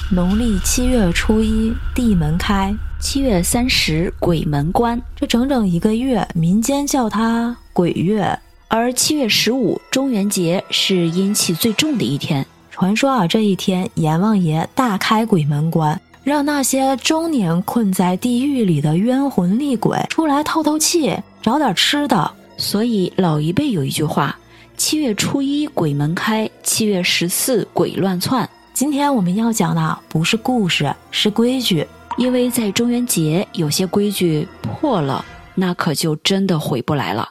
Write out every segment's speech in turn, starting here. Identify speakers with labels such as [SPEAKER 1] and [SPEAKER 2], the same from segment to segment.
[SPEAKER 1] 农历7月初1，地门开
[SPEAKER 2] ；7月30，鬼门关。
[SPEAKER 1] 这整整1个月，民间叫它鬼月。
[SPEAKER 2] 而7月15，中元节是阴气最重的一天。
[SPEAKER 1] 传说啊，这一天阎王爷大开鬼门关，让那些终年困在地狱里的冤魂厉鬼出来透透气，找点吃的。
[SPEAKER 2] 所以老一辈有一句话：7月初1鬼门开，7月14鬼乱窜。
[SPEAKER 1] 今天我们要讲的不是故事，是规矩。
[SPEAKER 2] 因为在中元节有些规矩破了，那可就真的回不来了。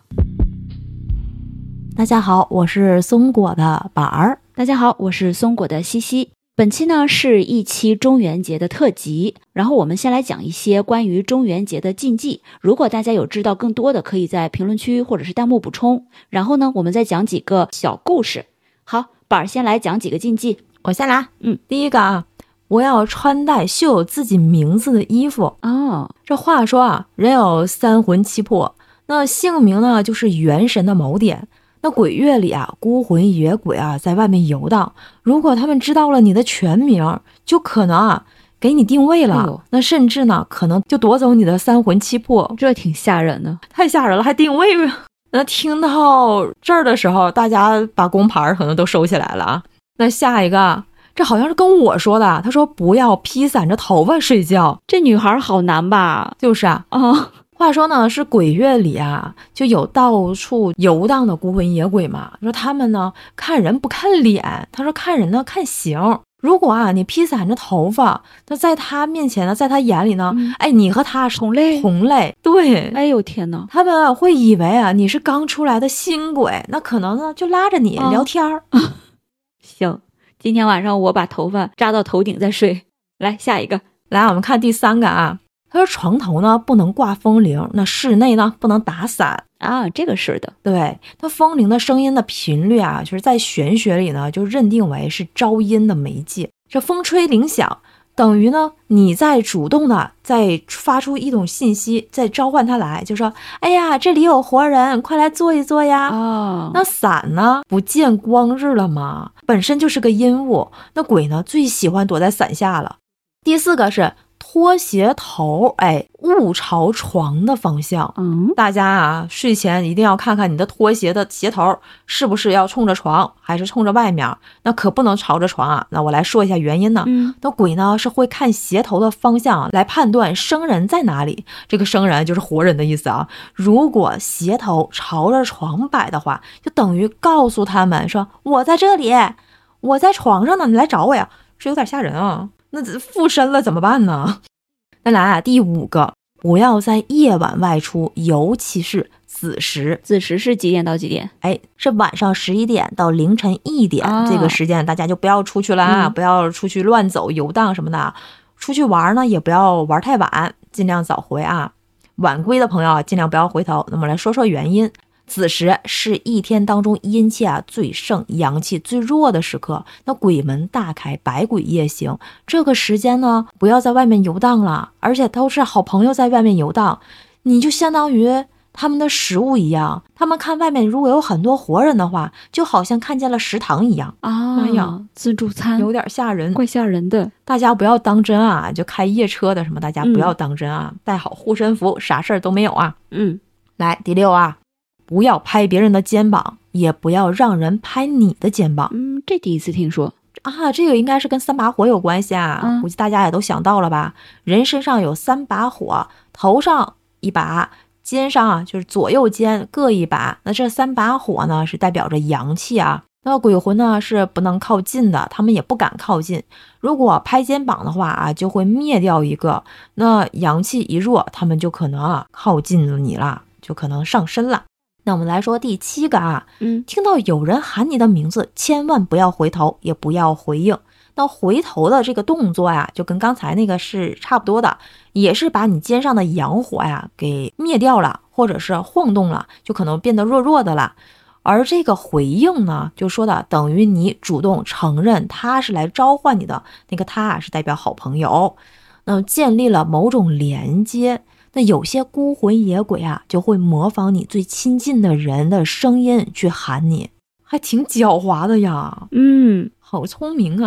[SPEAKER 1] 大家好，我是松果的板儿。
[SPEAKER 2] 大家好，我是松果的西西。本期呢是一期中元节的特辑，然后我们先来讲一些关于中元节的禁忌。如果大家有知道更多的，可以在评论区或者是弹幕补充。然后呢，我们再讲几个小故事。好，板儿先来讲几个禁忌。
[SPEAKER 1] 我先来。第一个啊，不要穿戴绣有自己名字的衣服。这话说啊，人有3魂7魄，那姓名呢就是元神的锚点。那鬼月里啊，孤魂野鬼啊在外面游荡，如果他们知道了你的全名，就可能啊给你定位了。那甚至呢可能就夺走你的3魂7魄。
[SPEAKER 2] 这挺吓人的。
[SPEAKER 1] 太吓人了，还定位吗？那听到这儿的时候，大家把工牌可能都收起来了啊。那下一个，这好像是跟我说的，他说不要披散着头发睡觉。
[SPEAKER 2] 这女孩好难吧？
[SPEAKER 1] 就是啊。话说呢，是鬼月里啊，就有到处游荡的孤魂野鬼嘛。说他们呢看人不看脸，他说看人呢看形。如果啊你披散着头发，那在他面前呢，在他眼里呢，你和他是
[SPEAKER 2] 同类。
[SPEAKER 1] 对。
[SPEAKER 2] 哎呦天哪，
[SPEAKER 1] 他们啊会以为啊你是刚出来的新鬼，那可能呢就拉着你聊天。
[SPEAKER 2] 行，今天晚上我把头发扎到头顶再睡。来下一个，
[SPEAKER 1] 来我们看第3个啊。他说床头呢不能挂风铃，那室内呢不能打伞
[SPEAKER 2] 啊，这个是的。
[SPEAKER 1] 对，那风铃的声音的频率啊，就是在玄学里呢就认定为是招阴的媒介。这风吹铃响，等于呢你在主动的在发出一种信息，在召唤他来，就说哎呀这里有活人，快来坐一坐呀。那伞呢不见光日了吗？本身就是个阴物，那鬼呢最喜欢躲在伞下了。第4个是拖鞋头，勿朝床的方向。大家啊睡前一定要看看你的拖鞋的鞋头是不是要冲着床还是冲着外面，那可不能朝着床啊。那我来说一下原因呢。那鬼呢是会看鞋头的方向来判断生人在哪里，这个生人就是活人的意思啊。如果鞋头朝着床摆的话，就等于告诉他们说我在这里，我在床上呢，你来找我呀。这有点吓人啊，那附身了怎么办呢？再来啊，第5个，不要在夜晚外出，尤其是子时。
[SPEAKER 2] 子时是几点到几点？
[SPEAKER 1] 是晚上11点到凌晨1点，这个时间大家就不要出去了啊，不要出去乱走游荡什么的。出去玩呢也不要玩太晚，尽量早回啊。晚归的朋友尽量不要回头。那么来说说原因。子时是一天当中阴气最盛，阳气最弱的时刻，那鬼门大开，百鬼夜行。这个时间呢不要在外面游荡了，而且都是好朋友在外面游荡，你就相当于他们的食物一样。他们看外面如果有很多活人的话，就好像看见了食堂一样
[SPEAKER 2] 自助餐
[SPEAKER 1] 有点吓人，
[SPEAKER 2] 怪吓人的。
[SPEAKER 1] 大家不要当真啊，就开夜车的什么大家不要当真啊，带好护身符，啥事儿都没有啊。来第6啊，不要拍别人的肩膀，也不要让人拍你的肩膀。
[SPEAKER 2] 这第一次听说
[SPEAKER 1] 啊，这个应该是跟3把火有关系啊。估计大家也都想到了吧。人身上有3把火，头上1把，肩上啊就是左右肩各1把。那这3把火呢是代表着阳气啊。那鬼魂呢是不能靠近的，他们也不敢靠近。如果拍肩膀的话啊，就会灭掉一个。那阳气一弱，他们就可能靠近了你了，就可能上身了。那我们来说第7个啊，听到有人喊你的名字，千万不要回头，也不要回应。那回头的这个动作呀，就跟刚才那个是差不多的，也是把你肩上的阳火呀给灭掉了，或者是晃动了，就可能变得弱弱的了。而这个回应呢，就说的等于你主动承认他是来召唤你的，那个他是代表好朋友，那建立了某种连接。那有些孤魂野鬼啊，就会模仿你最亲近的人的声音去喊你，还挺狡猾的呀。好聪明啊。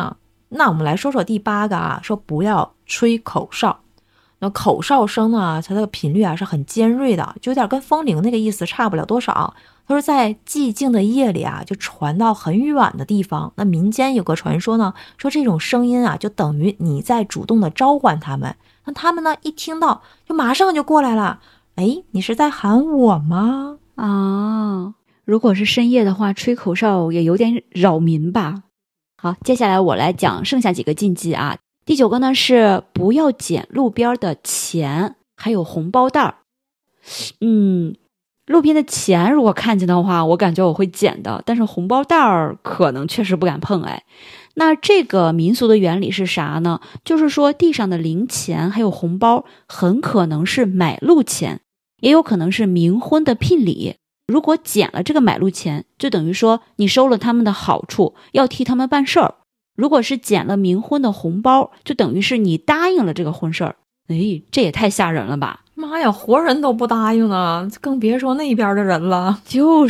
[SPEAKER 1] 那我们来说说第8个啊，说不要吹口哨。那口哨声呢，它的频率啊是很尖锐的，就有点跟风铃那个意思差不了多少。它是在寂静的夜里啊，就传到很远的地方。那民间有个传说呢，说这种声音啊，就等于你在主动的召唤他们。那他们呢，一听到就马上就过来了。哎，你是在喊我吗？
[SPEAKER 2] 啊，如果是深夜的话，吹口哨也有点扰民吧。好，接下来我来讲剩下几个禁忌啊。第9个呢是不要捡路边的钱，还有红包袋。路边的钱如果看见的话，我感觉我会捡的，但是红包袋可能确实不敢碰。那这个民俗的原理是啥呢？就是说地上的零钱还有红包很可能是买路钱，也有可能是冥婚的聘礼。如果捡了这个买路钱，就等于说你收了他们的好处，要替他们办事儿。如果是捡了冥婚的红包，就等于是你答应了这个婚事儿。这也太吓人了吧。
[SPEAKER 1] 妈呀，活人都不答应了，更别说那边的人了。
[SPEAKER 2] 就是。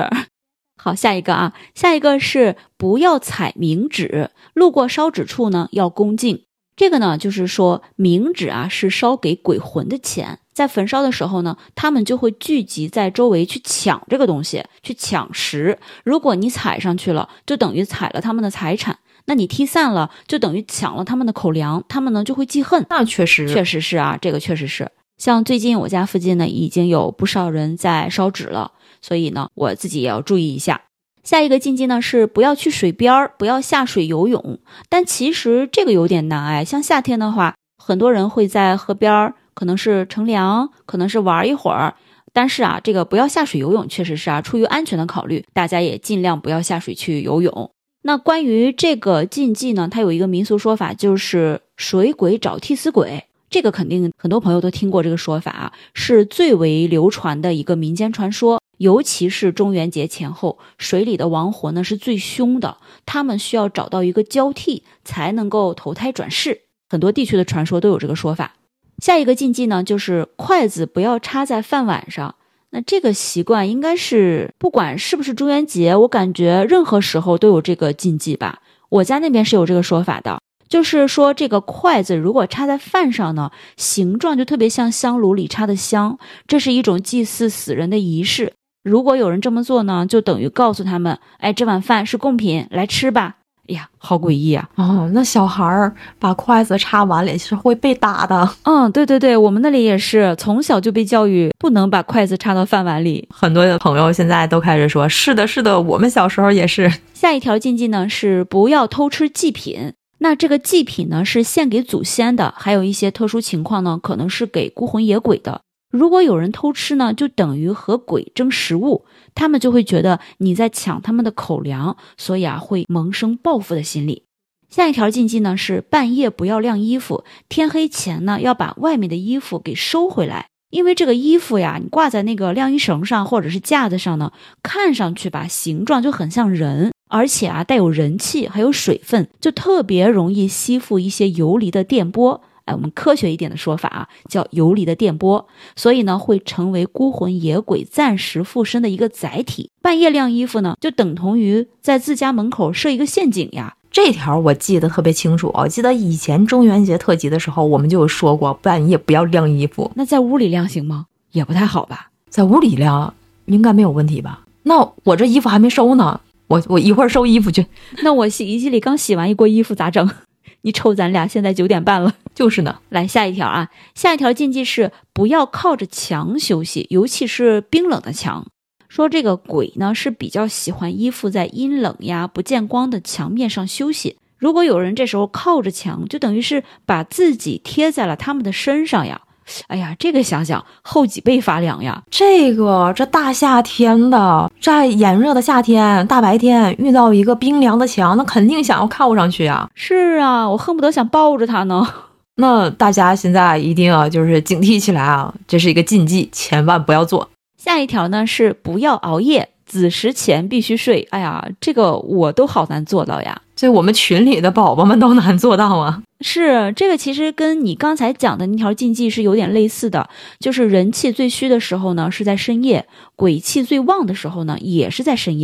[SPEAKER 2] 好，下一个啊，下一个是不要踩冥纸，路过烧纸处呢要恭敬。这个呢就是说冥纸啊是烧给鬼魂的钱，在焚烧的时候呢，他们就会聚集在周围去抢这个东西，去抢食。如果你踩上去了，就等于踩了他们的财产，那你踢散了，就等于抢了他们的口粮，他们呢就会记恨。
[SPEAKER 1] 那确实
[SPEAKER 2] 是啊，这个确实是。像最近我家附近呢已经有不少人在烧纸了，所以呢我自己也要注意一下。下一个禁忌呢是不要去水边，不要下水游泳。但其实这个有点难像夏天的话，很多人会在河边，可能是乘凉，可能是玩一会儿。但是啊，这个不要下水游泳确实是啊，出于安全的考虑，大家也尽量不要下水去游泳。那关于这个禁忌呢，它有一个民俗说法，就是水鬼找替死鬼。这个肯定很多朋友都听过这个说法是最为流传的一个民间传说。尤其是中元节前后，水里的亡魂呢是最凶的，他们需要找到一个交替才能够投胎转世。很多地区的传说都有这个说法。下一个禁忌呢，就是筷子不要插在饭碗上。那这个习惯应该是不管是不是中元节，我感觉任何时候都有这个禁忌吧。我家那边是有这个说法的，就是说这个筷子如果插在饭上呢，形状就特别像香炉里插的香，这是一种祭祀死人的仪式。如果有人这么做呢，就等于告诉他们，这碗饭是贡品，来吃吧。哎呀，好诡异啊！
[SPEAKER 1] 那小孩把筷子插碗里是会被打的。
[SPEAKER 2] 对，我们那里也是，从小就被教育不能把筷子插到饭碗里。
[SPEAKER 1] 很多的朋友现在都开始说，是的，我们小时候也是。
[SPEAKER 2] 下一条禁忌呢是不要偷吃祭品。那这个祭品呢是献给祖先的，还有一些特殊情况呢可能是给孤魂野鬼的。如果有人偷吃呢，就等于和鬼争食物，他们就会觉得你在抢他们的口粮，所以会萌生报复的心理。下一条禁忌呢是半夜不要晾衣服，天黑前呢要把外面的衣服给收回来。因为这个衣服呀，你挂在那个晾衣绳上或者是架子上呢，看上去吧形状就很像人，而且带有人气还有水分，就特别容易吸附一些游离的电波。我们科学一点的说法叫游离的电波，所以呢会成为孤魂野鬼暂时附身的一个载体。半夜晾衣服呢，就等同于在自家门口设一个陷阱呀。
[SPEAKER 1] 这条我记得特别清楚，我记得以前中元节特辑的时候，我们就有说过，半夜不要晾衣服。
[SPEAKER 2] 那在屋里晾行吗？也不太好吧？
[SPEAKER 1] 在屋里晾应该没有问题吧？那我这衣服还没收呢，我一会儿收衣服去。
[SPEAKER 2] 那我洗衣机里刚洗完一锅衣服咋整？你瞅咱俩现在9点半了。
[SPEAKER 1] 就是呢。
[SPEAKER 2] 来下一条下一条禁忌是不要靠着墙休息，尤其是冰冷的墙。说这个鬼呢是比较喜欢依附在阴冷呀不见光的墙面上休息。如果有人这时候靠着墙，就等于是把自己贴在了他们的身上呀。哎呀，这个想想后脊背发凉呀。
[SPEAKER 1] 这大夏天的，在炎热的夏天大白天遇到一个冰凉的墙，那肯定想要靠上去啊。
[SPEAKER 2] 是啊，我恨不得想抱着它呢。
[SPEAKER 1] 那大家现在一定要就是警惕起来啊，这是一个禁忌，千万不要做。
[SPEAKER 2] 下一条呢是不要熬夜，子时前必须睡。哎呀，这个我都好难做到呀。
[SPEAKER 1] 这我们群里的宝宝们都难做到啊。
[SPEAKER 2] 是，这个其实跟你刚才讲的那条禁忌是有点类似的，就是人气最虚的时候呢是在深夜，鬼气最旺的时候呢也是在深夜。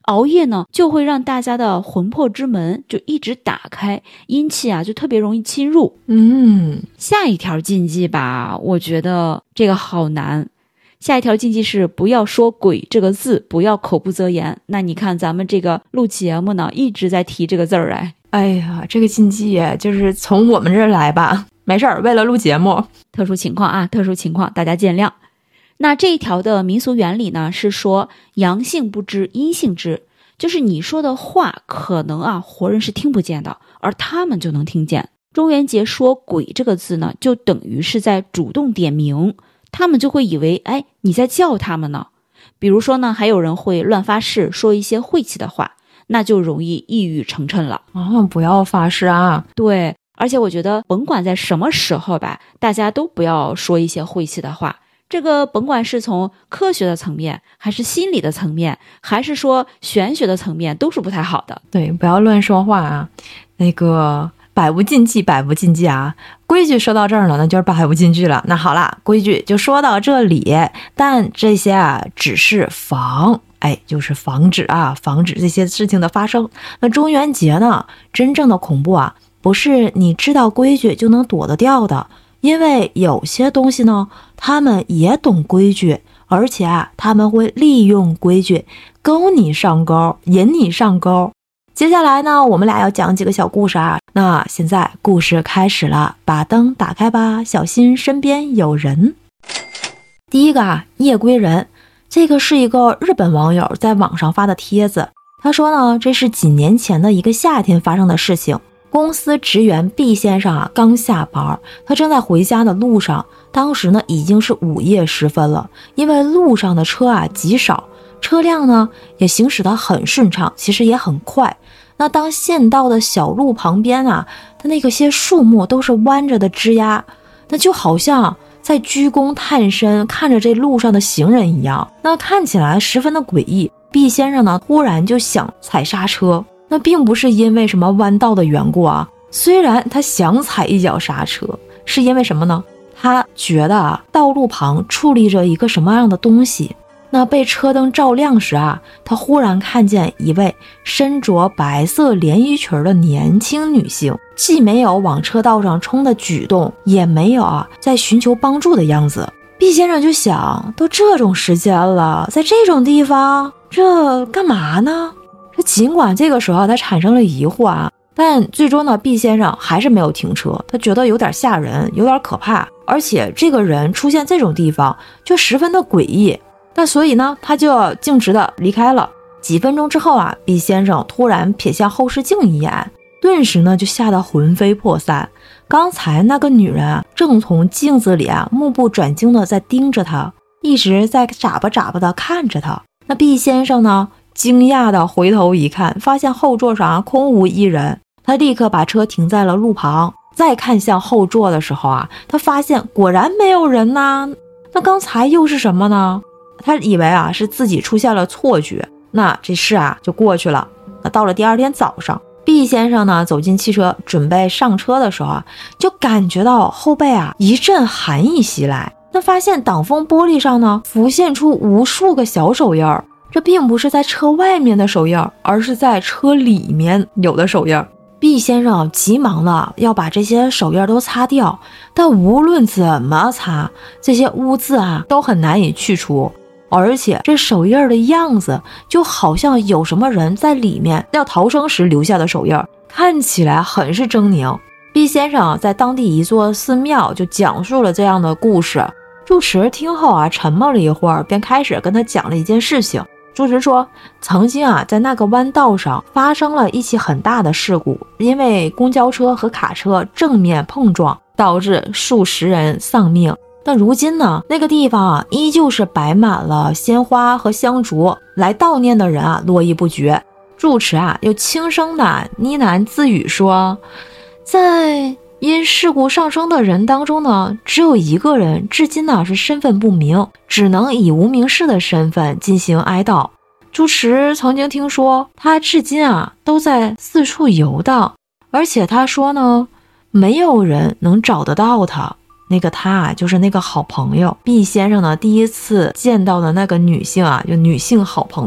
[SPEAKER 2] 熬夜呢就会让大家的魂魄之门就一直打开，阴气啊就特别容易侵入。下一条禁忌吧，我觉得这个好难。下一条禁忌是不要说鬼这个字，不要口不择言。那你看咱们这个录节目呢一直在提这个字儿。
[SPEAKER 1] 哎呀，这个禁忌就是从我们这儿来吧，没事儿，为了录节目。
[SPEAKER 2] 特殊情况啊，特殊情况，大家见谅。那这一条的民俗原理呢是说阳性不知阴性知，就是你说的话可能啊活人是听不见的，而他们就能听见。中元节说鬼这个字呢就等于是在主动点名，他们就会以为你在叫他们呢。比如说呢还有人会乱发誓，说一些晦气的话，那就容易一语成谶了。
[SPEAKER 1] 不要发誓啊。
[SPEAKER 2] 对，而且我觉得甭管在什么时候吧，大家都不要说一些晦气的话。这个甭管是从科学的层面，还是心理的层面，还是说玄学的层面，都是不太好的。
[SPEAKER 1] 对，不要乱说话啊。那个百无禁忌，百无禁忌啊。规矩说到这儿了，那就是百无禁忌了。那好啦，规矩就说到这里，但这些啊只是就是防止这些事情的发生。那中元节呢，真正的恐怖啊，不是你知道规矩就能躲得掉的。因为有些东西呢，他们也懂规矩，而且他们会利用规矩勾你上钩，引你上钩。接下来呢，我们俩要讲几个小故事啊。那现在故事开始了，把灯打开吧，小心身边有人。第一个夜归人，这个是一个日本网友在网上发的帖子。他说呢，这是几年前的一个夏天发生的事情。公司职员 B 先生刚下班，他正在回家的路上，当时呢已经是午夜时分了。因为路上的车极少，车辆呢也行驶得很顺畅，其实也很快。那当县道的小路旁边它那个些树木都是弯着的枝桠，那就好像在鞠躬探身看着这路上的行人一样，那看起来十分的诡异。 B 先生呢突然就想踩刹车，那并不是因为什么弯道的缘故虽然他想踩一脚刹车，是因为什么呢？他觉得道路旁矗立着一个什么样的东西。那被车灯照亮时他忽然看见一位身着白色连衣裙的年轻女性，既没有往车道上冲的举动，也没有在寻求帮助的样子。 B 先生就想，都这种时间了，在这种地方这干嘛呢？尽管这个时候他产生了疑惑但最终呢 B 先生还是没有停车，他觉得有点吓人，有点可怕，而且这个人出现这种地方就十分的诡异。那所以呢他就径直的离开了。几分钟之后B 先生突然瞥向后视镜一眼，顿时呢就吓得魂飞魄散。刚才那个女人正从镜子里目不转睛的在盯着他，一直在眨巴眨巴的看着他。那 B 先生呢惊讶的回头一看，发现后座上空无一人，他立刻把车停在了路旁。再看向后座的时候他发现果然没有人那刚才又是什么呢？他以为是自己出现了错觉。那这事就过去了。那到了第二天早上， B 先生呢走进汽车准备上车的时候就感觉到后背一阵寒意袭来。那发现挡风玻璃上呢浮现出无数个小手印，这并不是在车外面的手印，而是在车里面有的手印。 B 先生急忙的要把这些手印都擦掉，但无论怎么擦，这些污渍都很难以去除，而且这手印的样子就好像有什么人在里面要逃生时留下的手印，看起来很是狰狞。 B 先生在当地一座寺庙就讲述了这样的故事。住持听后沉默了一会儿，便开始跟他讲了一件事情。住持说，曾经在那个弯道上发生了一起很大的事故，因为公交车和卡车正面碰撞，导致数十人丧命。但如今呢，那个地方依旧是摆满了鲜花和香烛，来悼念的人络绎不绝。住持又轻声的呢喃自语说，在因事故上升的人当中呢，只有一个人至今是身份不明，只能以无名氏的身份进行哀悼。住持曾经听说他至今都在四处游荡，而且他说呢，没有人能找得到他。那个他就是那个好朋友 B 先生呢第一次见到的那个女性就女性好朋友。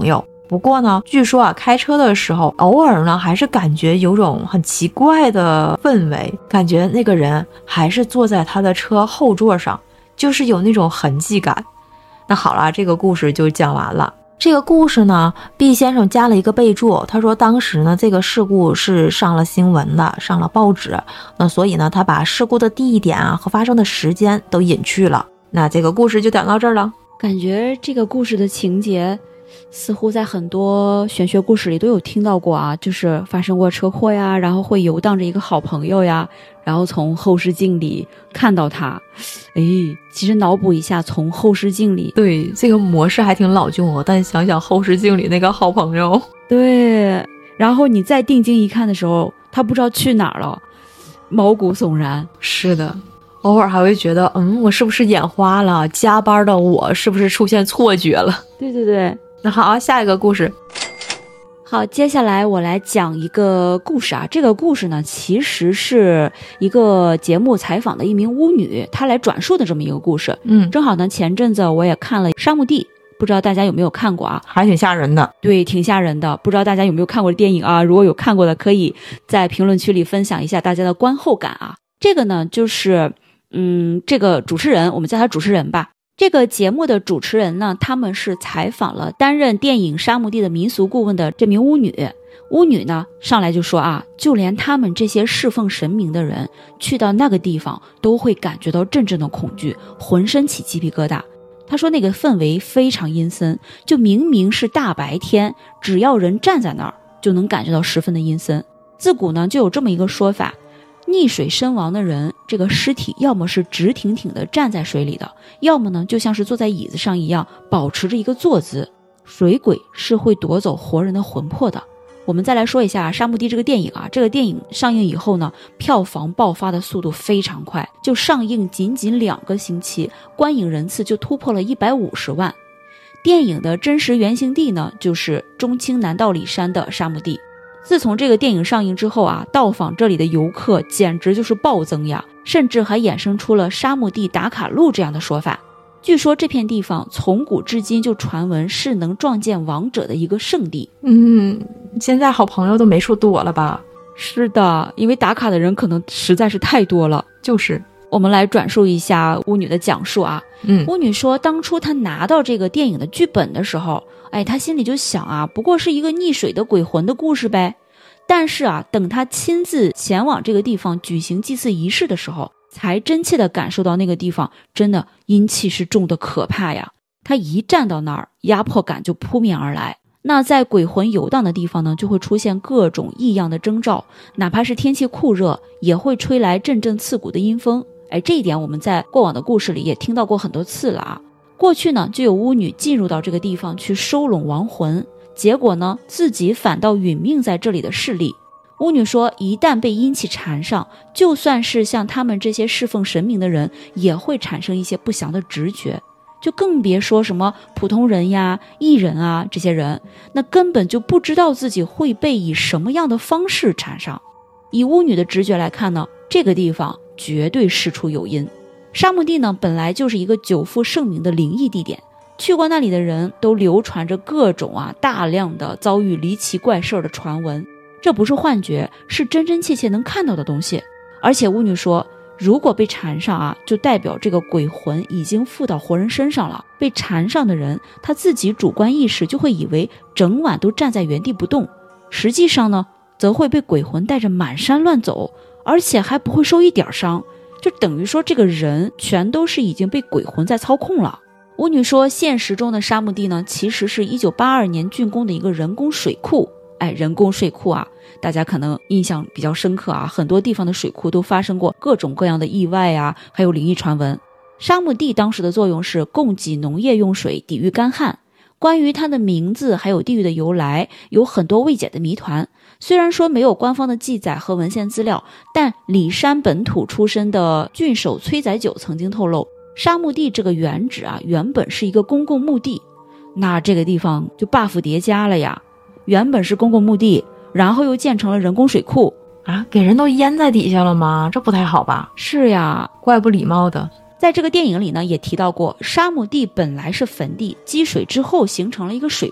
[SPEAKER 1] 不过呢，据说啊，开车的时候偶尔呢还是感觉有种很奇怪的氛围，感觉那个人还是坐在他的车后座上，就是有那种痕迹感。那好了，这个故事就讲完了。这个故事呢，毕先生加了一个备注，他说当时呢这个事故是上了新闻的，上了报纸，那所以呢他把事故的地点啊和发生的时间都隐去了。那这个故事就讲到这儿了。
[SPEAKER 2] 感觉这个故事的情节似乎在很多玄学故事里都有听到过啊，就是发生过车祸呀，然后会游荡着一个好朋友呀，然后从后视镜里看到他。其实脑补一下，从后视镜里，
[SPEAKER 1] 对，这个模式还挺老旧哦，但想想后视镜里那个好朋友，
[SPEAKER 2] 对，然后你再定睛一看的时候，他不知道去哪儿了，毛骨悚然。
[SPEAKER 1] 是的，偶尔还会觉得我是不是眼花了，加班的我是不是出现错觉了。
[SPEAKER 2] 对对对。
[SPEAKER 1] 那好，下一个故事。
[SPEAKER 2] 好，接下来我来讲一个故事啊。这个故事呢，其实是一个节目采访的一名巫女，她来转述的这么一个故事。正好呢，前阵子我也看了《沙漠地》，不知道大家有没有看过啊？
[SPEAKER 1] 还挺吓人的。
[SPEAKER 2] 对，挺吓人的。不知道大家有没有看过电影啊？如果有看过的，可以在评论区里分享一下大家的观后感啊。这个呢，就是这个主持人，我们叫他主持人吧。这个节目的主持人呢，他们是采访了担任电影《沙漠地》的民俗顾问的这名巫女。巫女呢上来就说啊，就连他们这些侍奉神明的人去到那个地方都会感觉到阵阵的恐惧，浑身起鸡皮疙瘩。他说那个氛围非常阴森，就明明是大白天，只要人站在那儿就能感觉到十分的阴森。自古呢就有这么一个说法，溺水身亡的人，这个尸体要么是直挺挺的站在水里的，要么呢就像是坐在椅子上一样，保持着一个坐姿。水鬼是会夺走活人的魂魄的。我们再来说一下《沙漠地》这个电影啊，这个电影上映以后呢，票房爆发的速度非常快，就上映仅2个星期，观影人次就突破了150万。电影的真实原型地呢，就是中青南道里山的沙漠地。自从这个电影上映之后啊，到访这里的游客简直就是暴增呀，甚至还衍生出了沙漠地打卡路这样的说法。据说这片地方从古至今就传闻是能撞见亡者的一个圣地。
[SPEAKER 1] 现在好朋友都没处躲了吧？
[SPEAKER 2] 是的，因为打卡的人可能实在是太多了。
[SPEAKER 1] 就是
[SPEAKER 2] 我们来转述一下巫女的讲述啊。巫女说当初她拿到这个电影的剧本的时候，她心里就想啊，不过是一个溺水的鬼魂的故事呗。但是啊，等她亲自前往这个地方举行祭祀仪式的时候，才真切地感受到那个地方真的阴气是重的可怕呀。她一站到那儿，压迫感就扑面而来。那在鬼魂游荡的地方呢，就会出现各种异样的征兆，哪怕是天气酷热，也会吹来阵阵刺骨的阴风。这一点我们在过往的故事里也听到过很多次了啊。过去呢，就有巫女进入到这个地方去收拢亡魂，结果呢，自己反倒殒命在这里的势力。巫女说，一旦被阴气缠上，就算是像他们这些侍奉神明的人，也会产生一些不祥的直觉。就更别说什么普通人呀、艺人啊，这些人那根本就不知道自己会被以什么样的方式缠上。以巫女的直觉来看呢，这个地方绝对事出有因。沙漠地呢，本来就是一个久负盛名的灵异地点，去过那里的人都流传着各种大量的遭遇离奇怪事的传闻。这不是幻觉，是真真切切能看到的东西。而且巫女说，如果被缠上就代表这个鬼魂已经附到活人身上了。被缠上的人，他自己主观意识就会以为整晚都站在原地不动，实际上呢，则会被鬼魂带着满山乱走，而且还不会受一点伤，就等于说这个人全都是已经被鬼魂在操控了。巫女说，现实中的沙漠地呢，其实是1982年竣工的一个人工水库。人工水库大家可能印象比较深刻很多地方的水库都发生过各种各样的意外还有灵异传闻。沙漠地当时的作用是供给农业用水，抵御干旱。关于它的名字还有地域的由来，有很多未解的谜团。虽然说没有官方的记载和文献资料，但里山本土出身的郡守崔载九曾经透露，沙漠地这个原址原本是一个公共墓地。那这个地方就 buff 叠加了呀，原本是公共墓地，然后又建成了人工水库
[SPEAKER 1] 给人都淹在底下了吗？这不太好吧？
[SPEAKER 2] 是呀，
[SPEAKER 1] 怪不礼貌的。
[SPEAKER 2] 在这个电影里呢，也提到过，沙漠地本来是坟地，积水之后形成了一个水库，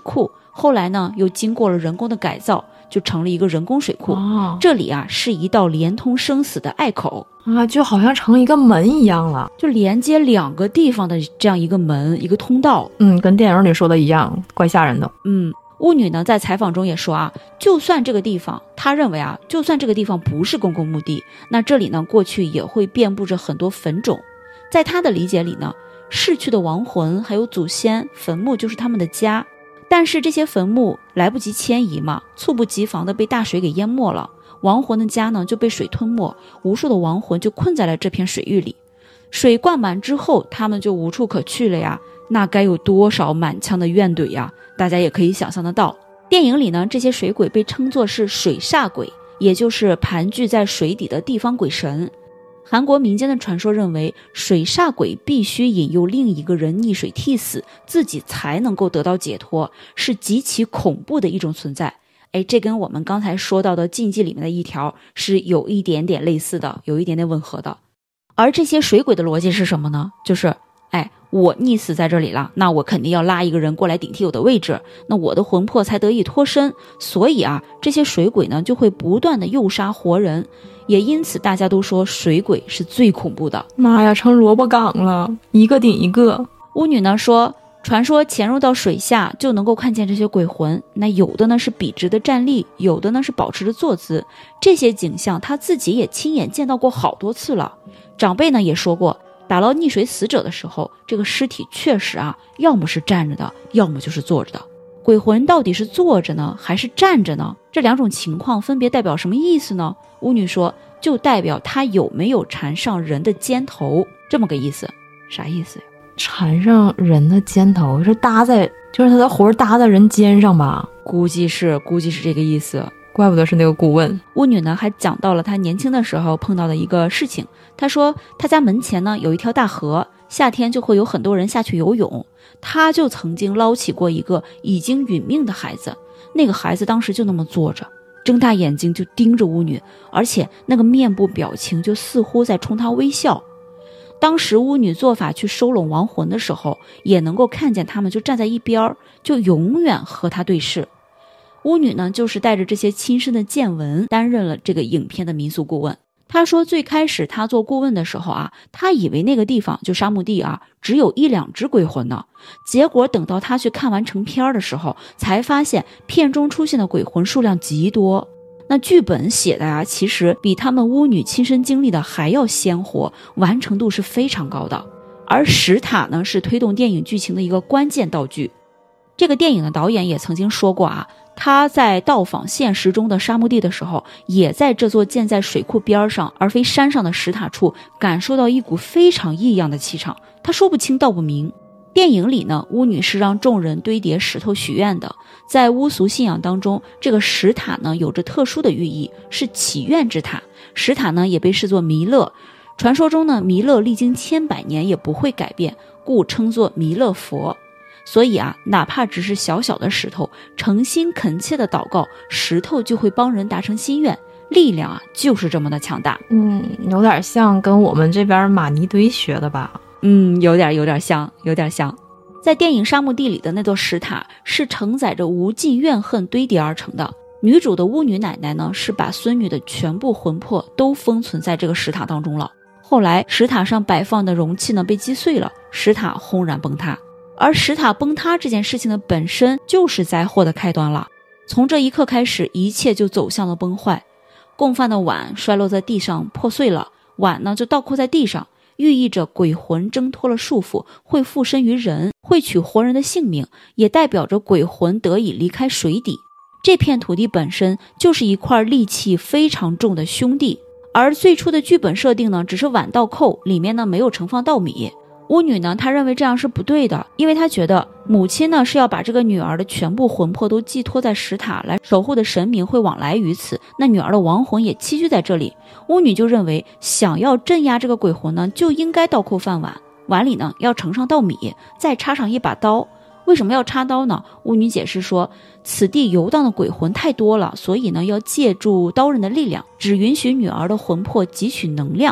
[SPEAKER 2] 后来呢又经过了人工的改造，就成了一个人工水库。这里啊是一道连通生死的隘口
[SPEAKER 1] 啊，就好像成一个门一样了，
[SPEAKER 2] 就连接2个地方的这样一个门，一个通道。
[SPEAKER 1] 跟电影里说的一样，怪吓人的。
[SPEAKER 2] 巫女呢在采访中也说啊，就算这个地方，她认为啊，就算这个地方不是公共墓地，那这里呢过去也会遍布着很多坟冢。在她的理解里呢，逝去的亡魂还有祖先，坟墓就是他们的家。但是这些坟墓来不及迁移嘛，猝不及防的被大水给淹没了，亡魂的家呢就被水吞没，无数的亡魂就困在了这片水域里。水灌满之后，他们就无处可去了呀，那该有多少满腔的怨怼呀，大家也可以想象得到。电影里呢，这些水鬼被称作是水煞鬼，也就是盘踞在水底的地方鬼神。韩国民间的传说认为，水煞鬼必须引诱另一个人溺水替死，自己才能够得到解脱，是极其恐怖的一种存在。这跟我们刚才说到的禁忌里面的一条是有一点点类似的，有一点点吻合的。而这些水鬼的逻辑是什么呢？就是我溺死在这里了，那我肯定要拉一个人过来顶替我的位置，那我的魂魄才得以脱身。所以啊，这些水鬼呢就会不断的诱杀活人，也因此大家都说水鬼是最恐怖的。
[SPEAKER 1] 妈呀，成萝卜岗了，一个顶一个。
[SPEAKER 2] 巫女呢说，传说潜入到水下就能够看见这些鬼魂，那有的呢是笔直的站立，有的呢是保持着坐姿，这些景象她自己也亲眼见到过好多次了。长辈呢也说过，打捞溺水死者的时候，这个尸体确实啊，要么是站着的，要么就是坐着的。鬼魂到底是坐着呢，还是站着呢？这2种情况分别代表什么意思呢？巫女说，就代表他有没有缠上人的肩头，这么个意思。啥意思呀？
[SPEAKER 1] 缠上人的肩头是搭在，就是他的魂搭在人肩上吧？
[SPEAKER 2] 估计是这个意思。
[SPEAKER 1] 怪不得是那个顾问。
[SPEAKER 2] 巫女呢还讲到了她年轻的时候碰到的一个事情。她说她家门前呢有一条大河，夏天就会有很多人下去游泳，她就曾经捞起过一个已经殒命的孩子，那个孩子当时就那么坐着，睁大眼睛就盯着巫女，而且那个面部表情就似乎在冲她微笑。当时巫女做法去收拢亡魂的时候，也能够看见他们就站在一边，就永远和她对视。巫女呢就是带着这些亲身的见闻担任了这个影片的民俗顾问。她说最开始她做顾问的时候啊，她以为那个地方就沙漠地啊只有1-2只鬼魂呢，结果等到她去看完成片的时候，才发现片中出现的鬼魂数量极多。那剧本写的啊，其实比他们巫女亲身经历的还要鲜活，完成度是非常高的。而石塔呢是推动电影剧情的一个关键道具。这个电影的导演也曾经说过啊，他在到访现实中的沙漠地的时候，也在这座建在水库边上而非山上的石塔处感受到一股非常异样的气场，他说不清道不明。电影里呢，巫女是让众人堆叠石头许愿的。在巫俗信仰当中，这个石塔呢有着特殊的寓意，是祈愿之塔。石塔呢也被视作弥勒，传说中呢弥勒历经千百年也不会改变，故称作弥勒佛。所以啊，哪怕只是小小的石头，诚心恳切的祷告，石头就会帮人达成心愿，力量啊就是这么的强大。
[SPEAKER 1] 有点像跟我们这边玛尼堆学的吧？
[SPEAKER 2] 有点像。在电影《沙漠地》里的那座石塔是承载着无尽怨恨堆叠而成的。女主的巫女奶奶呢，是把孙女的全部魂魄都封存在这个石塔当中了。后来石塔上摆放的容器呢被击碎了，石塔轰然崩塌。而石塔崩塌这件事情的本身就是灾祸的开端了。从这一刻开始，一切就走向了崩坏。供饭的碗摔落在地上破碎了，碗呢就倒扣在地上，寓意着鬼魂挣脱了束缚，会附身于人，会取活人的性命，也代表着鬼魂得以离开水底。这片土地本身就是一块戾气非常重的兄弟。而最初的剧本设定呢，只是碗倒扣，里面呢没有盛放稻米。巫女呢，她认为这样是不对的，因为她觉得母亲呢是要把这个女儿的全部魂魄都寄托在石塔，来守护的神明会往来于此，那女儿的亡魂也栖居在这里。巫女就认为，想要镇压这个鬼魂呢，就应该倒扣饭碗，碗里呢要盛上稻米，再插上一把刀。为什么要插刀呢？巫女解释说，此地游荡的鬼魂太多了，所以呢要借助刀刃的力量，只允许女儿的魂魄汲取能量。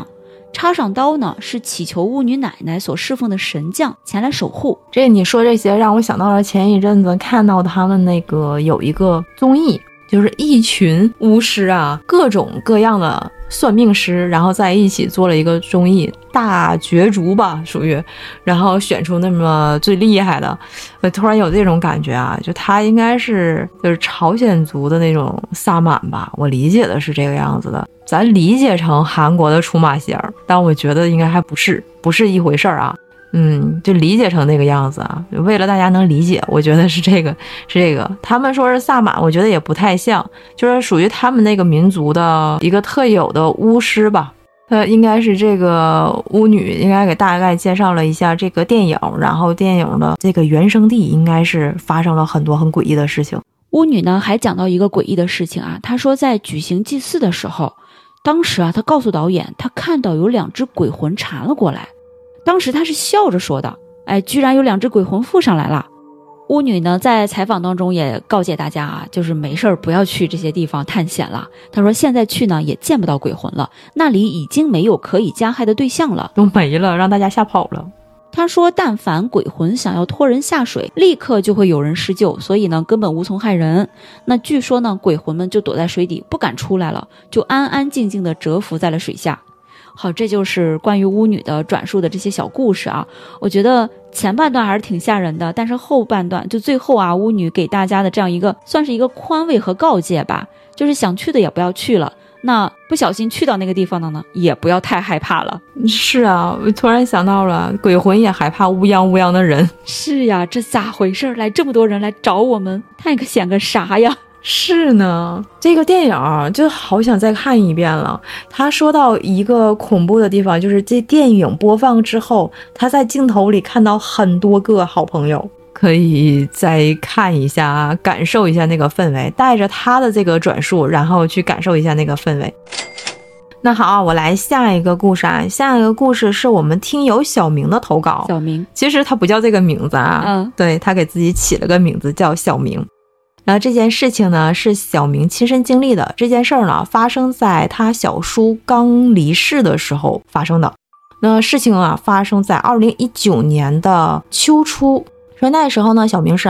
[SPEAKER 2] 插上刀呢是祈求巫女奶奶所侍奉的神将前来守护。
[SPEAKER 1] 这你说这些让我想到了前一阵子看到他们那个有一个综艺，就是一群巫师啊，各种各样的算命师，然后在一起做了一个综艺大角逐吧，属于，然后选出那么最厉害的。我突然有这种感觉啊，就他应该是就是朝鲜族的那种萨满吧，我理解的是这个样子的，咱理解成韩国的出马仙儿，但我觉得应该还不是一回事儿啊。就理解成那个样子啊，为了大家能理解，我觉得是这个。他们说是萨满，我觉得也不太像，就是属于他们那个民族的一个特有的巫师吧。应该是这个巫女应该给大概介绍了一下这个电影，然后电影的这个原生地应该是发生了很多很诡异的事情。
[SPEAKER 2] 巫女呢还讲到一个诡异的事情啊，她说在举行祭祀的时候，当时啊她告诉导演，她看到有2只鬼魂缠了过来。当时他是笑着说的，居然有2只鬼魂附上来了。巫女呢在采访当中也告诫大家啊，就是没事不要去这些地方探险了。她说现在去呢也见不到鬼魂了，那里已经没有可以加害的对象了，
[SPEAKER 1] 都没了，让大家吓跑了。
[SPEAKER 2] 她说但凡鬼魂想要拖人下水，立刻就会有人施救，所以呢根本无从害人。那据说呢鬼魂们就躲在水底不敢出来了，就安安静静地蛰伏在了水下。好，这就是关于巫女的转述的这些小故事啊。我觉得前半段还是挺吓人的，但是后半段就最后啊，巫女给大家的这样一个算是一个宽慰和告诫吧，就是想去的也不要去了，那不小心去到那个地方的呢，也不要太害怕了。
[SPEAKER 1] 是啊，我突然想到了，鬼魂也害怕乌泱的人。
[SPEAKER 2] 是呀，这咋回事？来这么多人来找我们，太可显个啥呀？
[SPEAKER 1] 是呢，这个电影就好想再看一遍了。他说到一个恐怖的地方，就是这电影播放之后，他在镜头里看到很多个好朋友，可以再看一下，感受一下那个氛围，带着他的这个转述，然后去感受一下那个氛围。那好，我来下一个故事啊。下一个故事是我们听友小明的投稿。
[SPEAKER 2] 小明
[SPEAKER 1] 其实他不叫这个名字啊，对，他给自己起了个名字叫小明。然后这件事情呢是小明亲身经历的，这件事儿呢发生在他小叔刚离世的时候发生的。那事情啊发生在2019年的秋初，说那时候呢小明是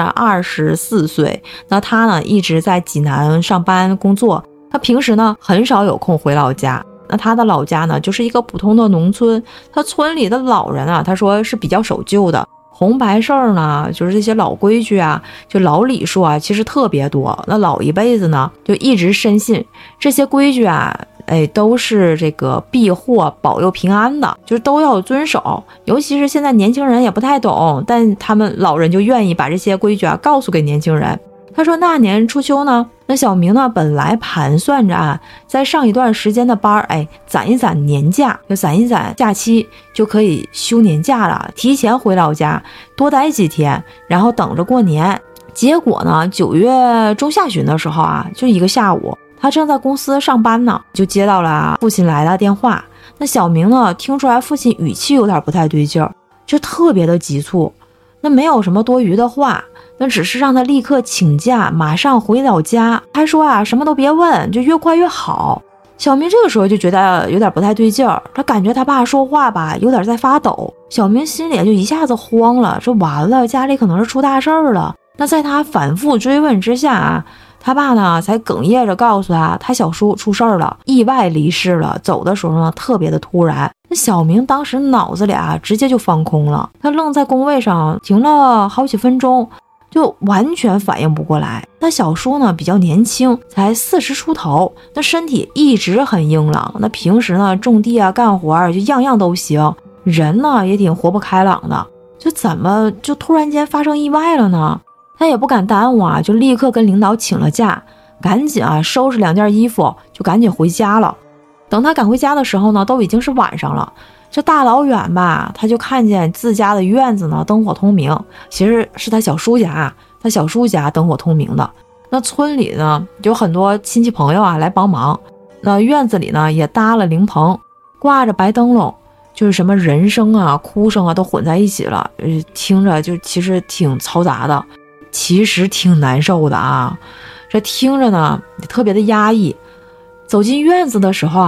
[SPEAKER 1] 24岁，那他呢一直在济南上班工作，他平时呢很少有空回老家。那他的老家呢就是一个普通的农村，他村里的老人啊他说是比较守旧的，红白事儿呢，就是这些老规矩啊，就老礼数啊，其实特别多。那老一辈子呢，就一直深信这些规矩啊，都是这个避祸保佑平安的，就是都要遵守。尤其是现在年轻人也不太懂，但他们老人就愿意把这些规矩啊告诉给年轻人。他说那年初秋呢，那小明呢本来盘算着啊，在上一段时间的班攒一攒年假，就攒一攒假期，就可以休年假了，提前回老家多待几天，然后等着过年。结果呢9月中下旬的时候啊，就一个下午，他正在公司上班呢，就接到了父亲来的电话。那小明呢听出来父亲语气有点不太对劲儿，就特别的急促，那没有什么多余的话，那只是让他立刻请假，马上回老家，还说啊什么都别问，就越快越好。小明这个时候就觉得有点不太对劲儿，他感觉他爸说话吧有点在发抖。小明心里就一下子慌了，这完了，家里可能是出大事儿了。那在他反复追问之下啊，他爸呢才哽咽着告诉他小叔出事儿了，意外离世了，走的时候呢特别的突然。那小明当时脑子里啊直接就放空了，他愣在工位上停了好几分钟，就完全反应不过来。那小叔呢比较年轻，才40出头，那身体一直很硬朗，那平时呢种地啊干活就样样都行，人呢也挺活泼开朗的，就怎么就突然间发生意外了呢？他也不敢耽误啊，就立刻跟领导请了假，赶紧啊收拾2件衣服就赶紧回家了。等他赶回家的时候呢，都已经是晚上了。这大老远吧，他就看见自家的院子呢灯火通明，其实是他小叔家，他小叔家灯火通明的。那村里呢有很多亲戚朋友啊来帮忙，那院子里呢也搭了灵棚，挂着白灯笼，就是什么人声啊哭声啊都混在一起了，听着就其实挺嘈杂的，其实挺难受的啊。这听着呢也特别的压抑。走进院子的时候啊，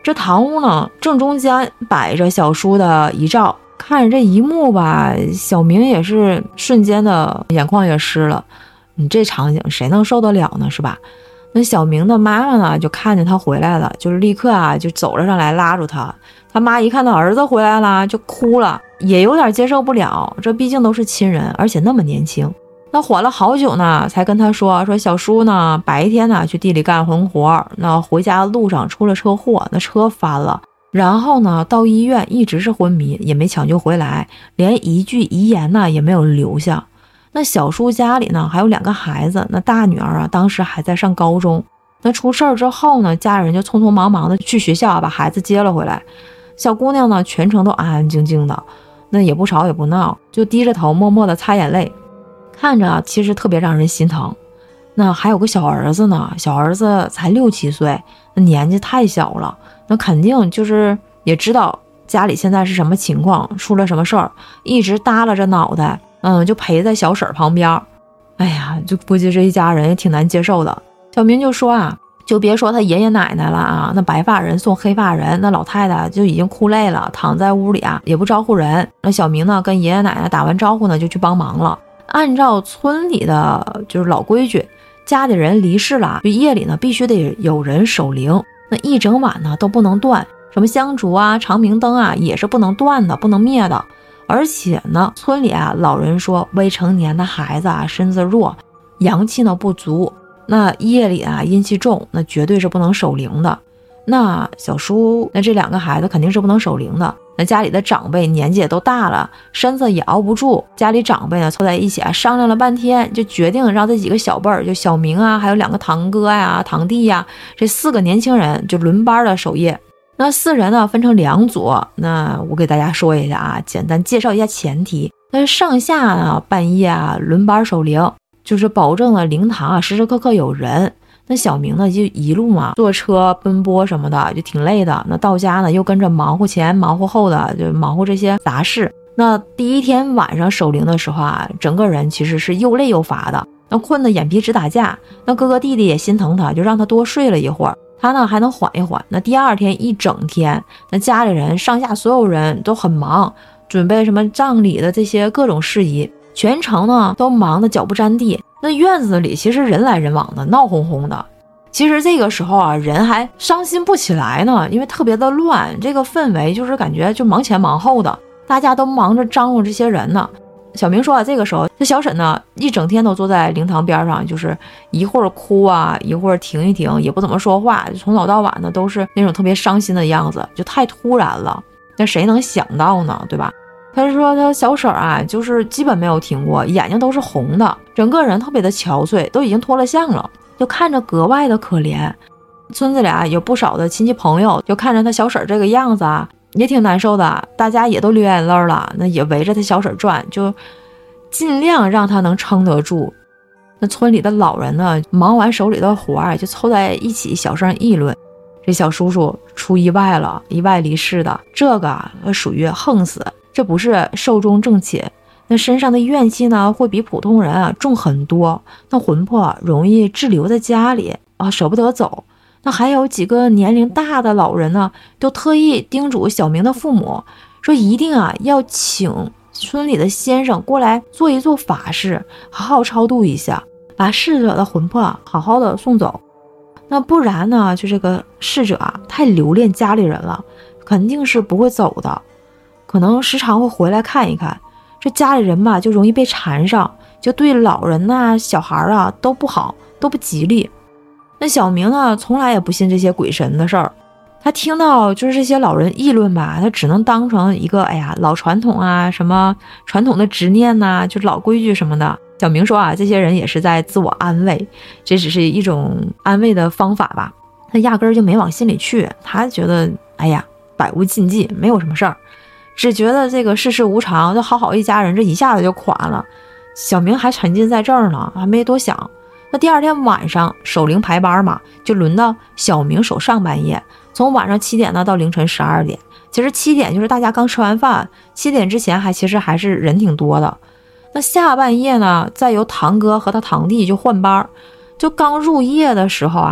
[SPEAKER 1] 这堂屋呢，正中间摆着小叔的遗照。看着这一幕吧，小明也是瞬间的眼眶也湿了。你这场景谁能受得了呢，是吧？那小明的妈妈呢，就看见他回来了，就是立刻啊就走了上来拉住他。他妈一看到儿子回来了，就哭了，也有点接受不了，这毕竟都是亲人，而且那么年轻。那缓了好久呢，才跟他说小叔呢白天呢去地里干混活，那回家的路上出了车祸，那车翻了，然后呢到医院一直是昏迷，也没抢救回来，连一句遗言呢也没有留下。那小叔家里呢还有2个孩子，那大女儿啊当时还在上高中。那出事儿之后呢，家人就匆匆忙忙的去学校把孩子接了回来。小姑娘呢全程都安安静静的，那也不吵也不闹，就低着头默默的擦眼泪，看着其实特别让人心疼。那还有个小儿子呢，小儿子才6、7岁，那年纪太小了，那肯定就是也知道家里现在是什么情况，出了什么事儿，一直耷拉着脑袋，就陪在小婶旁边。哎呀，就估计这一家人也挺难接受的。小明就说啊，就别说他爷爷奶奶了啊，那白发人送黑发人，那老太太就已经哭累了，躺在屋里啊也不招呼人。那小明呢跟爷爷奶奶打完招呼呢就去帮忙了。按照村里的就是老规矩，家里人离世了，就夜里呢必须得有人守灵，那一整晚呢都不能断，什么香烛啊长明灯啊也是不能断的，不能灭的。而且呢村里啊老人说未成年的孩子啊身子弱，阳气呢不足，那夜里啊阴气重，那绝对是不能守灵的。那小叔那这2个孩子肯定是不能守灵的。那家里的长辈年纪也都大了，身子也熬不住，家里长辈呢凑在一起啊商量了半天，就决定让这几个小辈儿，就小明啊还有2个堂哥呀堂弟呀，这4个年轻人就轮班的守夜。那4人呢分成2组，那我给大家说一下啊，简单介绍一下前提。那上下呢半夜啊轮班守灵，就是保证了灵堂啊时时刻刻有人。那小明呢就一路嘛坐车奔波什么的，就挺累的。那到家呢又跟着忙活前忙活后的，就忙活这些杂事。那第一天晚上守灵的时候啊，整个人其实是又累又乏的，那困得眼皮直打架。那哥哥弟弟也心疼他，就让他多睡了一会儿，他呢还能缓一缓。那第2天一整天，那家里人上下所有人都很忙，准备什么葬礼的这些各种事宜，全程呢都忙得脚不沾地。那院子里其实人来人往的，闹哄哄的。其实这个时候啊，人还伤心不起来呢，因为特别的乱，这个氛围就是感觉就忙前忙后的，大家都忙着张罗这些人呢。小明说啊，这个时候这小沈呢一整天都坐在灵堂边上，就是一会儿哭啊，一会儿停一停，也不怎么说话，从早到晚的都是那种特别伤心的样子，就太突然了。那谁能想到呢，对吧？他说他小婶啊，就是基本没有停过，眼睛都是红的，整个人特别的憔悴，都已经脱了相了，就看着格外的可怜。村子里啊有不少的亲戚朋友，就看着他小婶这个样子啊，也挺难受的，大家也都流眼泪了，那也围着他小婶转，就尽量让他能撑得住。那村里的老人呢，忙完手里的活儿，就凑在一起小声议论，这小叔叔出意外了，意外离世的，这个属于横死，这不是寿终正寝，那身上的怨气呢会比普通人啊重很多，那魂魄容易滞留在家里啊，舍不得走。那还有几个年龄大的老人呢，都特意叮嘱小明的父母说，一定啊要请村里的先生过来做一做法事，好好超度一下，把逝者的魂魄好好的送走。那不然呢，就这个逝者啊太留恋家里人了，肯定是不会走的，可能时常会回来看一看。这家里人吧就容易被缠上，就对老人呐、小孩啊都不好，都不吉利。那小明呢从来也不信这些鬼神的事儿，他听到就是这些老人议论吧，他只能当成一个老传统啊，什么传统的执念呐、就老规矩什么的。小明说啊，这些人也是在自我安慰，这只是一种安慰的方法吧，他压根儿就没往心里去。他觉得百无禁忌，没有什么事儿，只觉得这个世事无常，就好好一家人这一下子就垮了。小明还沉浸在这儿呢，还没多想。那第2天晚上守灵排班嘛，就轮到小明守上半夜，从晚上7点呢到凌晨12点。其实7点就是大家刚吃完饭，7点之前其实还是人挺多的。那下半夜呢，再由堂哥和他堂弟就换班，就刚入夜的时候啊，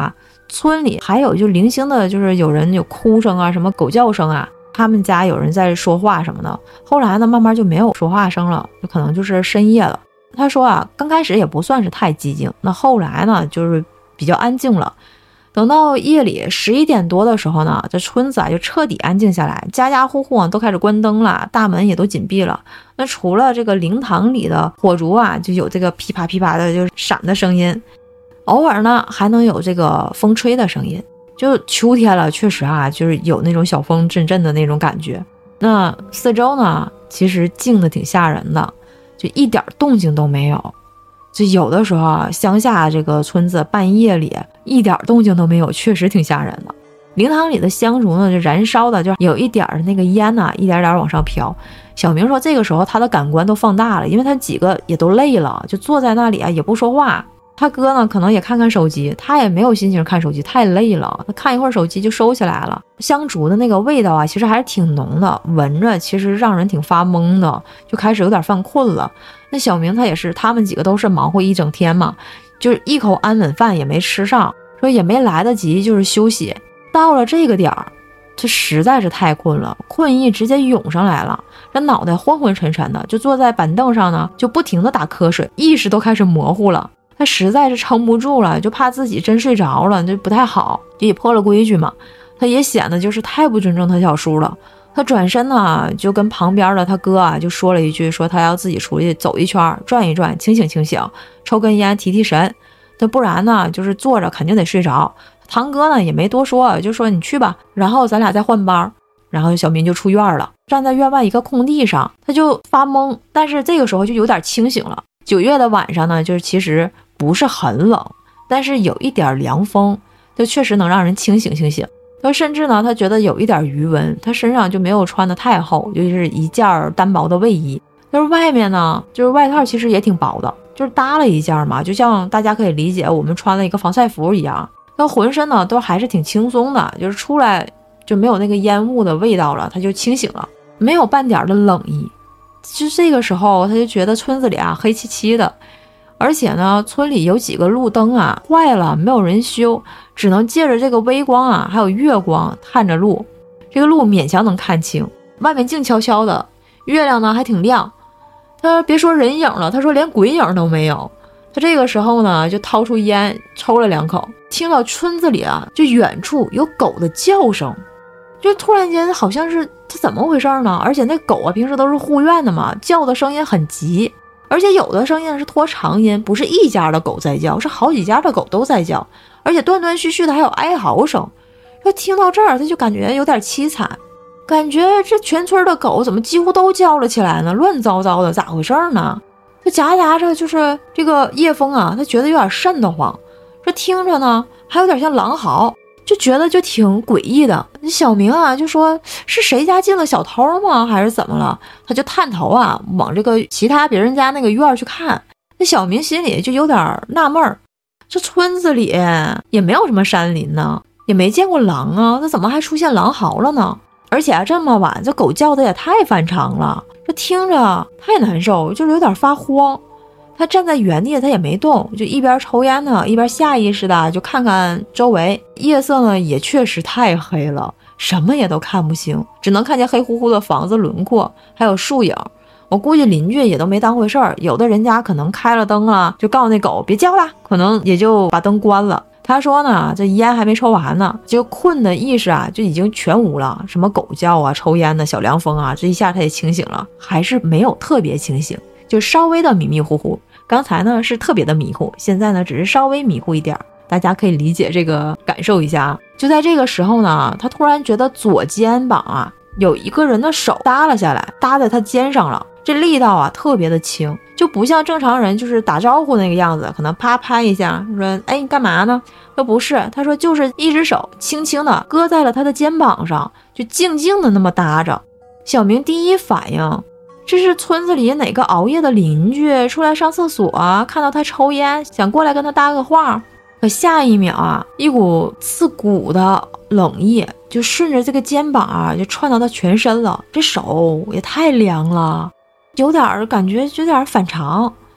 [SPEAKER 1] 村里还有就零星的，就是有人有哭声啊，什么狗叫声啊，他们家有人在说话什么的。后来呢，慢慢就没有说话声了，就可能就是深夜了。他说啊，刚开始也不算是太寂静，那后来呢，就是比较安静了。等到夜里11点多的时候呢，这村子啊就彻底安静下来，家家户户都开始关灯了，大门也都紧闭了。那除了这个灵堂里的火烛啊，就有这个噼啪噼啪的就闪的声音，偶尔呢还能有这个风吹的声音。就秋天了，确实啊，就是有那种小风阵阵的那种感觉。那四周呢，其实静的挺吓人的，就一点动静都没有。就有的时候啊，乡下这个村子半夜里一点动静都没有，确实挺吓人的。灵堂里的香烛呢，就燃烧的就有一点那个烟呐，一点点往上飘。小明说，这个时候他的感官都放大了，因为他几个也都累了，就坐在那里啊，也不说话。他哥呢，可能也看看手机，他也没有心情看手机，太累了。他看一会儿手机就收起来了。香烛的那个味道啊，其实还是挺浓的，闻着其实让人挺发懵的，就开始有点犯困了。那小明他也是，他们几个都是忙活一整天嘛，就是一口安稳饭也没吃上，说也没来得及就是休息。到了这个点儿，这实在是太困了，困意直接涌上来了，这脑袋昏昏沉沉的，就坐在板凳上呢，就不停的打瞌睡，意识都开始模糊了。他实在是撑不住了，就怕自己真睡着了，就不太好，就也破了规矩嘛。他也显得就是太不尊重他小叔了。他转身呢，就跟旁边的他哥啊，就说了一句，说他要自己出去走一圈，转一转，清醒清醒，抽根烟提提神。那不然呢，就是坐着肯定得睡着。堂哥呢也没多说，就说你去吧，然后咱俩再换班。然后小民就出院了，站在院外一个空地上，他就发懵，但是这个时候就有点清醒了。9月的晚上呢，就是其实不是很冷，但是有一点凉风，就确实能让人清醒清醒。他甚至呢，他觉得有一点余温，他身上就没有穿的太厚，就是一件单薄的卫衣。就是外面呢，就是外套其实也挺薄的，就是搭了一件嘛，就像大家可以理解我们穿了一个防晒服一样。他浑身呢都还是挺轻松的，就是出来就没有那个烟雾的味道了，他就清醒了，没有半点的冷意。就这个时候他就觉得村子里啊黑漆漆的，而且呢村里有几个路灯啊坏了，没有人修，只能借着这个微光啊还有月光探着路，这个路勉强能看清，外面静悄悄的，月亮呢还挺亮。他别说人影了，他说连鬼影都没有。他这个时候呢就掏出烟抽了2口，听到村子里啊就远处有狗的叫声，就突然间好像是他怎么回事呢？而且那狗啊平时都是护院的嘛，叫的声音很急，而且有的声音是拖长音，不是一家的狗在叫，是好几家的狗都在叫，而且断断续续的还有哀嚎声。说听到这儿他就感觉有点凄惨，感觉这全村的狗怎么几乎都叫了起来呢？乱糟糟的，咋回事呢？他夹杂着就是这个夜风啊，他觉得有点瘆得慌，这听着呢还有点像狼嚎，就觉得就挺诡异的。小明啊就说是谁家进了小偷吗？还是怎么了？他就探头啊往这个其他别人家那个院去看。那小明心里就有点纳闷，这村子里也没有什么山林呢，也没见过狼啊，那怎么还出现狼嚎了呢？而且啊这么晚这狗叫的也太反常了，这听着太难受，就是有点发慌。他站在原地他也没动，就一边抽烟呢一边下意识的就看看周围。夜色呢也确实太黑了，什么也都看不清，只能看见黑乎乎的房子轮廓还有树影。我估计邻居也都没当回事儿，有的人家可能开了灯啊就告诉那狗别叫了，可能也就把灯关了。他说呢这烟还没抽完呢，就困的意识啊就已经全无了，什么狗叫啊抽烟的小凉风啊，这一下他也清醒了，还是没有特别清醒，就稍微的迷迷糊糊。刚才呢是特别的迷糊，现在呢只是稍微迷糊一点，大家可以理解这个感受一下啊。就在这个时候呢，他突然觉得左肩膀啊有一个人的手搭了下来，搭在他肩上了，这力道啊特别的轻，就不像正常人就是打招呼那个样子，可能啪拍一下说哎你干嘛呢，说不是，他说就是一只手轻轻的搁在了他的肩膀上，就静静的那么搭着。小明第一反应这是村子里哪个熬夜的邻居出来上厕所啊，看到他抽烟想过来跟他搭个话。可下一秒啊一股刺骨的冷意就顺着这个肩膀啊就窜到他全身了，这手也太凉了，有点感觉有点反常。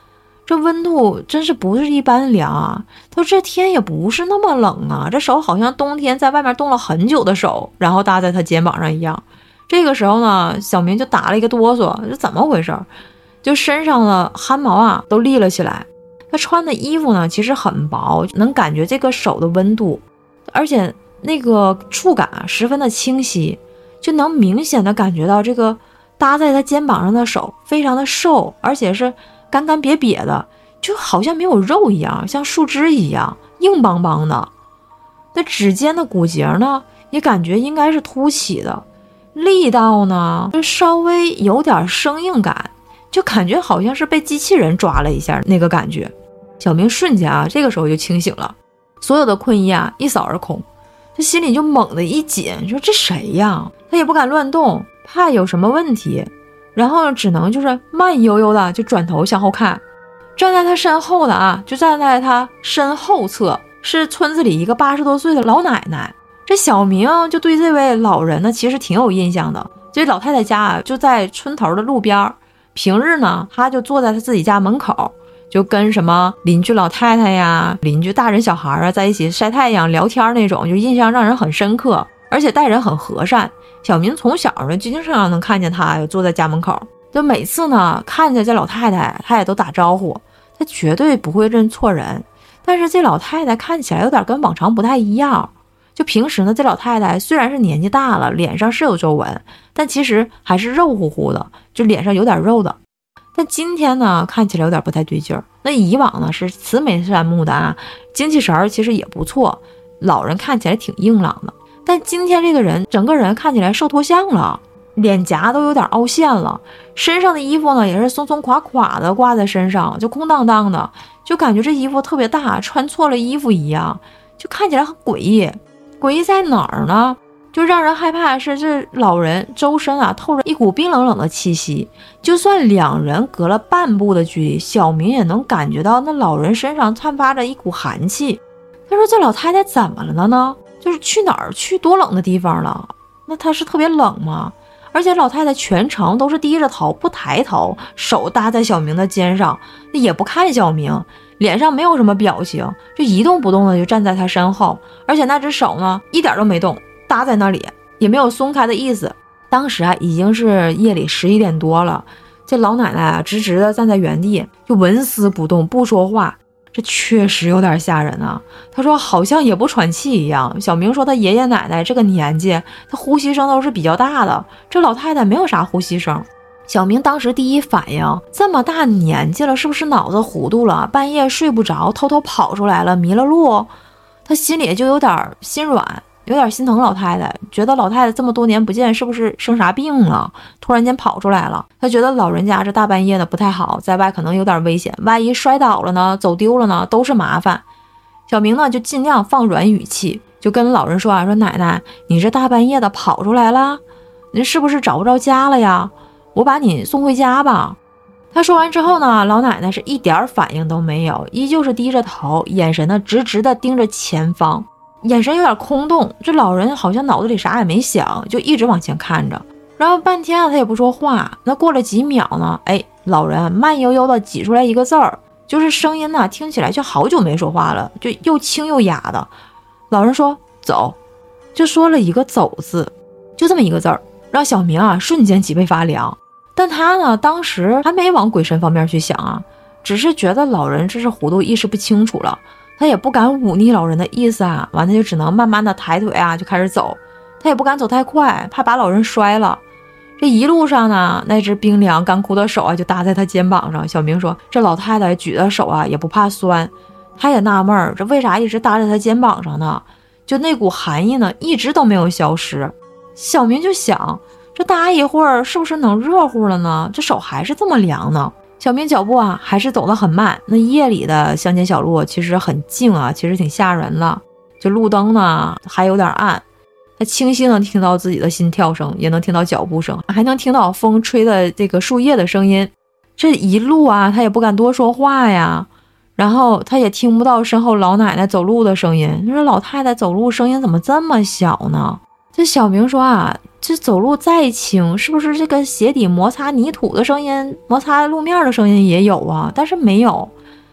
[SPEAKER 1] 这温度真是不是一般凉啊！他说这天也不是那么冷啊，这手好像冬天在外面冻了很久的手，然后搭在他肩膀上一样。这个时候呢，小明就打了一个哆嗦，这怎么回事？就身上的汗毛啊都立了起来。他穿的衣服呢其实很薄，能感觉这个手的温度，而且那个触感啊十分的清晰，就能明显的感觉到这个搭在他肩膀上的手非常的瘦，而且是干干瘪瘪的，就好像没有肉一样，像树枝一样硬邦邦的。那指尖的骨节呢也感觉应该是凸起的，力道呢就稍微有点生硬感，就感觉好像是被机器人抓了一下那个感觉。小明瞬间啊这个时候就清醒了，所有的困意啊一扫而空，他心里就猛地一紧，说这谁呀？他也不敢乱动，怕有什么问题，然后只能就是慢悠悠的就转头向后看。站在他身后的啊就站在他身后侧是村子里一个80多岁的老奶奶。这小明就对这位老人呢其实挺有印象的，这老太太家啊就在村头的路边，平日呢他就坐在他自己家门口，就跟什么邻居老太太呀、邻居大人小孩啊在一起晒太阳聊天那种，就印象让人很深刻，而且待人很和善。小明从小呢就经常能看见他坐在家门口，就每次呢看见这老太太他也都打招呼，他绝对不会认错人。但是这老太太看起来有点跟往常不太一样，就平时呢这老太太虽然是年纪大了，脸上是有皱纹，但其实还是肉乎乎的，就脸上有点肉的。但今天呢看起来有点不太对劲儿。那以往呢是慈眉善目的啊，精气神儿其实也不错，老人看起来挺硬朗的。但今天这个人整个人看起来瘦脱相了，脸颊都有点凹陷了，身上的衣服呢也是松松垮垮的挂在身上，就空荡荡的，就感觉这衣服特别大，穿错了衣服一样，就看起来很诡异。诡异在哪儿呢？就让人害怕是这老人周身啊透着一股冰冷冷的气息，就算两人隔了半步的距离，小明也能感觉到那老人身上散发着一股寒气。他说这老太太怎么了呢？就是去哪儿去多冷的地方了？那她是特别冷吗？而且老太太全程都是低着头不抬头，手搭在小明的肩上，也不看小明，脸上没有什么表情，就一动不动的就站在他身后，而且那只手呢一点都没动，搭在那里也没有松开的意思。当时啊已经是夜里11点多了，这老奶奶啊直直的站在原地，就纹丝不动不说话，这确实有点吓人啊。他说好像也不喘气一样。小明说他爷爷奶奶这个年纪，他呼吸声都是比较大的，这老太太没有啥呼吸声。小明当时第一反应，这么大年纪了是不是脑子糊涂了，半夜睡不着偷偷跑出来了迷了路。他心里就有点心软，有点心疼老太太，觉得老太太这么多年不见是不是生啥病了，突然间跑出来了。他觉得老人家这大半夜的不太好，在外可能有点危险，万一摔倒了呢，走丢了呢，都是麻烦。小明呢就尽量放软语气，就跟老人说啊，说奶奶你这大半夜的跑出来了，您是不是找不着家了呀？我把你送回家吧。他说完之后呢，老奶奶是一点反应都没有，依旧是低着头，眼神呢直直的盯着前方，眼神有点空洞。这老人好像脑子里啥也没想，就一直往前看着，然后半天啊他也不说话。那过了几秒呢，老人慢悠悠的挤出来一个字儿，就是声音呢听起来就好久没说话了，就又轻又哑的。老人说走，就说了一个走字，就这么一个字儿，让小明啊瞬间脊背发凉。但他呢当时还没往鬼神方面去想啊，只是觉得老人这是糊涂意识不清楚了，他也不敢忤逆老人的意思啊，完他就只能慢慢的抬腿啊就开始走，他也不敢走太快，怕把老人摔了。这一路上呢，那只冰凉干枯的手啊就搭在他肩膀上。小明说这老太太举的手啊也不怕酸，他也纳闷儿，这为啥一直搭在他肩膀上呢？就那股寒意呢一直都没有消失。小明就想，这搭一会儿是不是能热乎了呢？这手还是这么凉呢。小明脚步啊还是走得很慢，那夜里的乡间小路其实很静啊，其实挺吓人的。就路灯呢还有点暗，他清晰能听到自己的心跳声，也能听到脚步声，还能听到风吹的这个树叶的声音。这一路啊他也不敢多说话呀，然后他也听不到身后老奶奶走路的声音。你说老太太走路声音怎么这么小呢？这小明说啊，这走路再轻，是不是这个鞋底摩擦泥土的声音，摩擦路面的声音也有啊？但是没有，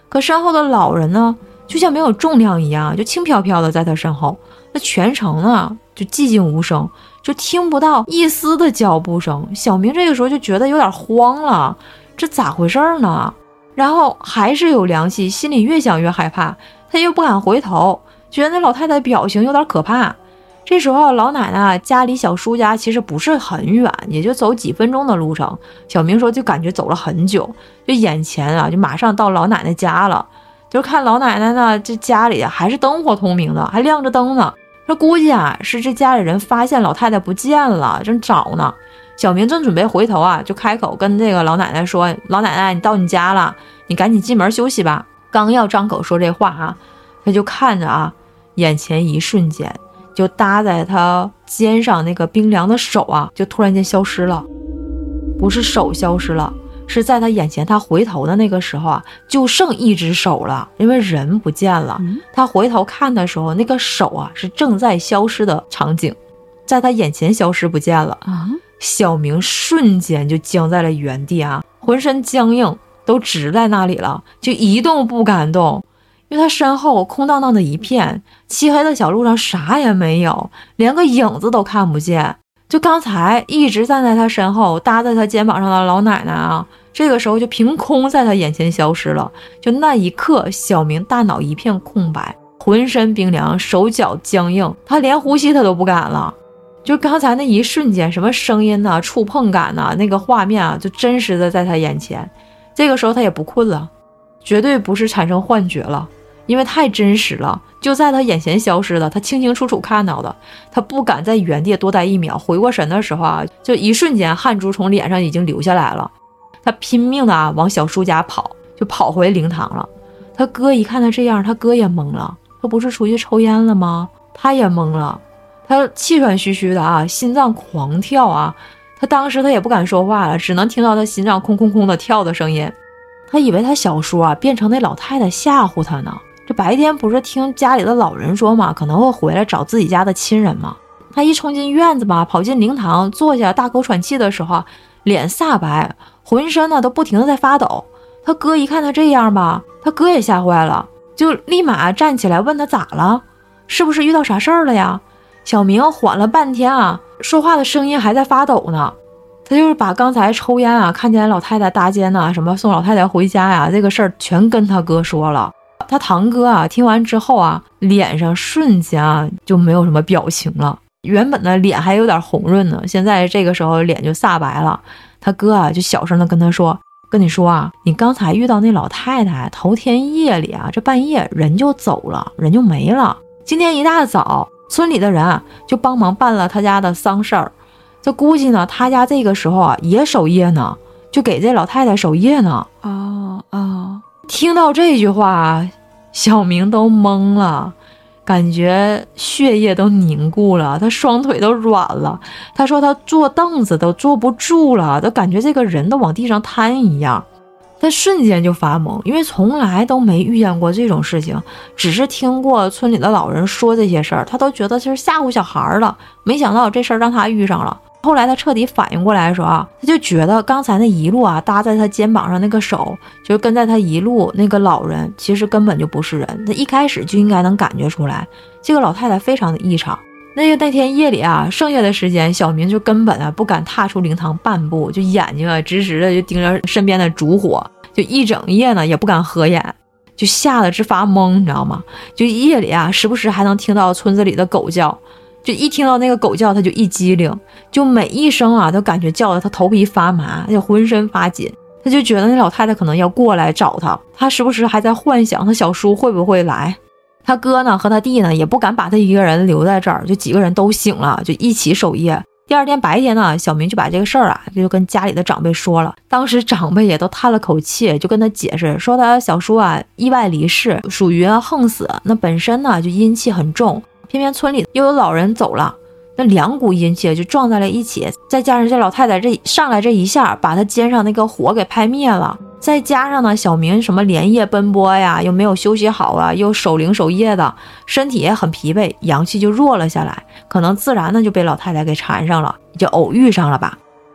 [SPEAKER 1] 可身后的老人呢，就像没有重量一样，就轻飘飘的在他身后。那全程呢就寂静无声，就听不到一丝的脚步声。小明这个时候就觉得有点慌了，这咋回事呢？然后还是有凉气，心里越想越害怕，他又不敢回头，觉得那老太太表情有点可怕。这时候老奶奶家离小叔家其实不是很远，也就走几分钟的路程。小明说就感觉走了很久，就眼前啊就马上到老奶奶家了。就是看老奶奶呢，这家里还是灯火通明的，还亮着灯呢。这估计啊是这家里人发现老太太不见了，正找呢。小明正准备回头啊，就开口跟这个老奶奶说：“老奶奶，你到你家了，你赶紧进门休息吧。”刚要张口说这话啊，他就看着啊，眼前一瞬间就搭在他肩上那个冰凉的手啊，就突然间消失了。不是手消失了，是在他眼前，他回头的那个时候啊，就剩一只手了，因为人不见了。他回头看的时候，那个手啊是正在消失的场景，在他眼前消失不见了啊。小明瞬间就僵在了原地啊，浑身僵硬，都直在那里了，就一动不敢动。因为他身后空荡荡的一片，漆黑的小路上啥也没有，连个影子都看不见。就刚才一直站在他身后搭在他肩膀上的老奶奶啊，这个时候就凭空在他眼前消失了。就那一刻，小明大脑一片空白，浑身冰凉，手脚僵硬，他连呼吸他都不敢了。就刚才那一瞬间，什么声音啊、触碰感啊，那个画面啊，就真实的在他眼前。这个时候他也不困了，绝对不是产生幻觉了，因为太真实了，就在他眼前消失的，他清清楚楚看到的。他不敢在原地多待一秒，回过神的时候啊，就一瞬间汗珠从脸上已经流下来了。他拼命的啊往小叔家跑，就跑回灵堂了。他哥一看他这样，他哥也懵了，他不是出去抽烟了吗？他也懵了，他气喘吁吁的啊，心脏狂跳啊。他当时他也不敢说话了，只能听到他心脏空空空的跳的声音。他以为他小叔啊变成那老太太吓唬他呢。这白天不是听家里的老人说嘛，可能会回来找自己家的亲人嘛。他一冲进院子吧，跑进灵堂，坐下大口喘气的时候，脸煞白，浑身呢都不停的在发抖。他哥一看他这样吧，他哥也吓坏了，就立马站起来问他咋了，是不是遇到啥事儿了呀？小明缓了半天啊，说话的声音还在发抖呢。他就是把刚才抽烟啊，看见老太太搭肩呐，什么送老太太回家呀，这个事儿全跟他哥说了。他堂哥啊听完之后啊，脸上瞬间啊就没有什么表情了，原本的脸还有点红润呢，现在这个时候脸就煞白了。他哥啊就小声的跟他说，跟你说啊，你刚才遇到那老太太，头天夜里啊，这半夜人就走了，人就没了。今天一大早村里的人啊就帮忙办了他家的丧事儿，这估计呢他家这个时候啊也守夜呢，就给这老太太守夜呢。听到这句话，小明都懵了，感觉血液都凝固了，他双腿都软了。他说他坐凳子都坐不住了，都感觉这个人都往地上瘫一样。他瞬间就发懵，因为从来都没遇见过这种事情，只是听过村里的老人说这些事儿，他都觉得是吓唬小孩了，没想到这事儿让他遇上了。后来他彻底反应过来的时候啊，他就觉得刚才那一路啊搭在他肩膀上那个手，就是跟在他一路那个老人，其实根本就不是人。他一开始就应该能感觉出来，这个老太太非常的异常。那天夜里啊，剩下的时间，小明就根本啊不敢踏出灵堂半步，就眼睛啊直直的就盯着身边的烛火，就一整夜呢也不敢合眼，就吓得直发懵，你知道吗？就夜里啊，时不时还能听到村子里的狗叫。就一听到那个狗叫，他就一激灵，就每一声啊都感觉叫得他头皮发麻，就浑身发紧。他就觉得那老太太可能要过来找他，他时不时还在幻想他小叔会不会来。他哥呢和他弟呢也不敢把他一个人留在这儿，就几个人都醒了，就一起守夜。第二天白天呢，小明就把这个事儿啊就跟家里的长辈说了。当时长辈也都叹了口气，就跟他解释说他小叔啊意外离世，属于横死，那本身呢就阴气很重，偏偏村里又有老人走了，那两股阴气就撞在了一起，再加上这老太太这上来这一下把她肩上那个火给拍灭了，再加上呢小明什么连夜奔波呀，又没有休息好啊，又守灵守夜的，身体也很疲惫，阳气就弱了下来，可能自然的就被老太太给缠上了，就偶遇上了吧。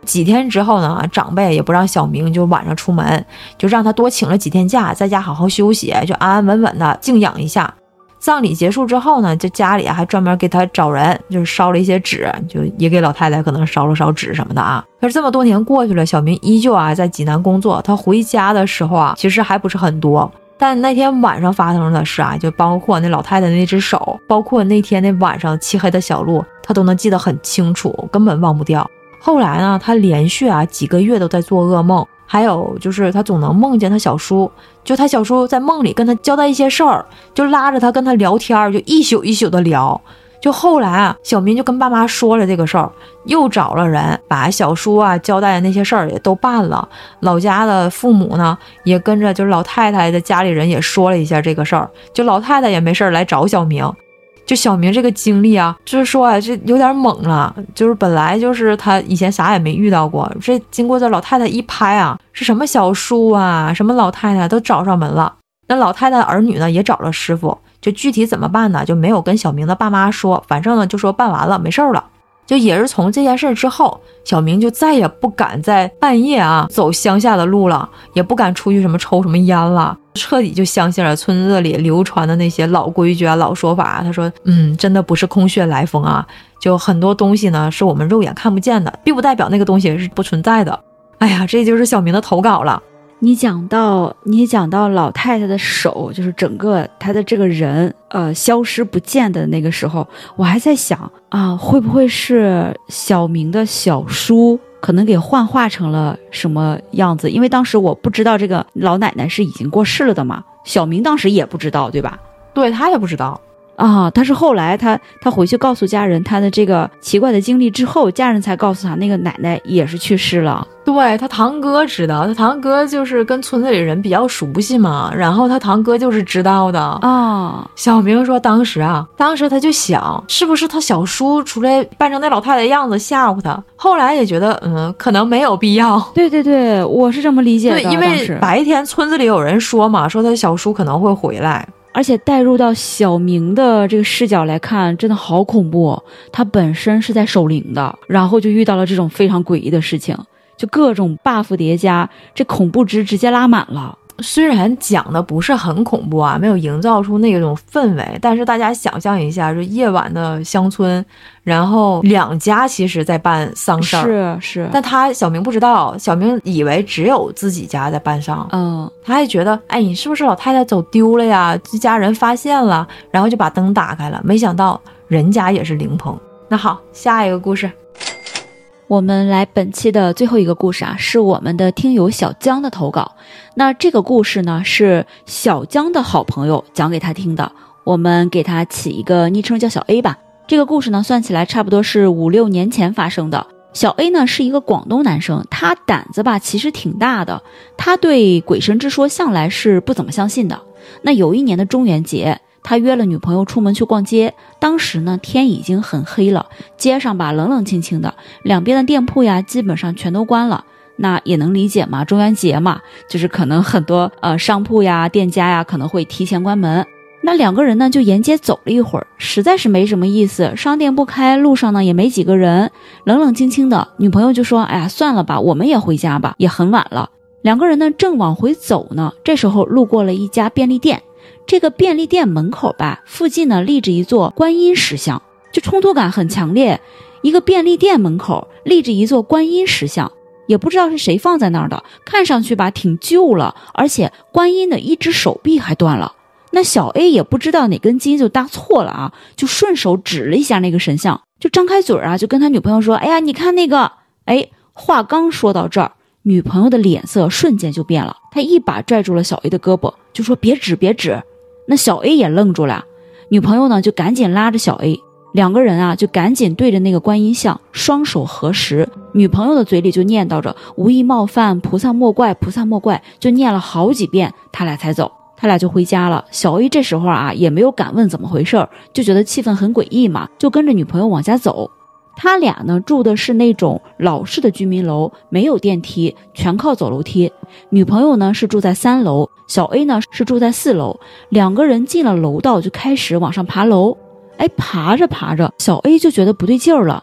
[SPEAKER 1] 几天之后呢，长辈也不让小明就晚上出门，就让他多请了几天假，在家好好休息，就安安稳稳的静养一下。葬礼结束之后呢，就家里还专门给他找人，就是烧了一些纸，就也给老太太可能烧了烧纸什么的啊。可是这么多年过去了，小明依旧在济南工作。他回家的时候其实还不是很多，但那天晚上发生的事就包括那老太太的那只手，包括那天那晚上漆黑的小路，他都能记得很清楚，根本忘不掉。后来呢，他连续几个月都在做噩梦。还有就是他总能梦见他小叔，就他小叔在梦里跟他交代一些事儿，就拉着他跟他聊天，就一宿一宿的聊。就后来小明就跟爸妈说了这个事儿，又找了人把小叔交代的那些事儿也都办了。老家的父母呢也跟着就是老太太的家里人也说了一下这个事儿，就老太太也没事来找小明。就小明这个经历就是说这有点猛了，就是本来就是他以前啥也没遇到过，这经过这老太太一拍是什么小叔什么老太太都找上门了。那老太太儿女呢也找了师傅，就具体怎么办呢，就没有跟小明的爸妈说，反正呢就说办完了没事了。就也是从这件事之后，小明就再也不敢在半夜走乡下的路了，也不敢出去什么抽什么烟了，彻底就相信了村子里流传的那些老规矩老说法。他说真的不是空穴来风就很多东西呢是我们肉眼看不见的，并不代表那个东西是不存在的。哎呀，这就是小明的投稿了。
[SPEAKER 2] 你讲到老太太的手，就是整个她的这个人消失不见的那个时候，我还在想会不会是小明的小叔可能给幻化成了什么样子？因为当时我不知道这个老奶奶是已经过世了的嘛，小明当时也不知道，对吧？
[SPEAKER 1] 对，他也不知道
[SPEAKER 2] 他是后来他回去告诉家人他的这个奇怪的经历之后，家人才告诉他那个奶奶也是去世了。
[SPEAKER 1] 对，他堂哥知道，他堂哥就是跟村子里人比较熟悉嘛，然后他堂哥就是知道的小明说当时他就想是不是他小叔出来扮成那老太太样子吓唬他，后来也觉得可能没有必要。
[SPEAKER 2] 对对对，我是这么理解的。
[SPEAKER 1] 对，因为白天村子里有人说嘛，说他小叔可能会回来。
[SPEAKER 2] 而且带入到小明的这个视角来看，真的好恐怖。他本身是在守灵的，然后就遇到了这种非常诡异的事情，就各种 buff 叠加，这恐怖值直接拉满了。
[SPEAKER 1] 虽然讲的不是很恐怖没有营造出那种氛围，但是大家想象一下，就夜晚的乡村，然后两家其实在办丧事儿，
[SPEAKER 2] 是，
[SPEAKER 1] 但小明不知道，小明以为只有自己家在办丧，他还觉得你是不是老太太走丢了呀？这家人发现了，然后就把灯打开了，没想到人家也是灵棚。那好，下一个故事。
[SPEAKER 2] 我们来本期的最后一个故事是我们的听友小江的投稿。那这个故事呢是小江的好朋友讲给他听的，我们给他起一个昵称叫小 A 吧。这个故事呢算起来差不多是5-6年前发生的。小 A 呢是一个广东男生，他胆子其实挺大的，他对鬼神之说向来是不怎么相信的。那有一年的中元节，他约了女朋友出门去逛街，当时呢天已经很黑了，街上冷冷清清的，两边的店铺基本上全都关了。那也能理解嘛，中元节嘛，就是可能很多商铺店家可能会提前关门。那两个人呢就沿街走了一会儿，实在是没什么意思，商店不开，路上呢也没几个人，冷冷清清的。女朋友就说哎呀算了吧，我们也回家吧，也很晚了。两个人呢正往回走呢，这时候路过了一家便利店。这个便利店门口附近呢立着一座观音石像，就冲突感很强烈。一个便利店门口立着一座观音石像，也不知道是谁放在那儿的，看上去挺旧了，而且观音的一只手臂还断了。那小 A 也不知道哪根筋就搭错了就顺手指了一下那个神像，就张开嘴就跟他女朋友说哎呀你看那个。话刚说到这儿，女朋友的脸色瞬间就变了，她一把拽住了小 A 的胳膊，就说别指别指。那小 A 也愣住了，女朋友呢就赶紧拉着小 A， 两个人就赶紧对着那个观音像双手合十，女朋友的嘴里就念叨着无意冒犯，菩萨莫怪，菩萨莫怪，就念了好几遍，他俩才走。他俩就回家了。小 A 这时候也没有敢问怎么回事，就觉得气氛很诡异嘛，就跟着女朋友往家走。他俩呢住的是那种老式的居民楼，没有电梯，全靠走楼梯。女朋友呢是住在3楼，小 A 呢是住在4楼。两个人进了楼道就开始往上爬楼。爬着爬着，小 A 就觉得不对劲儿了，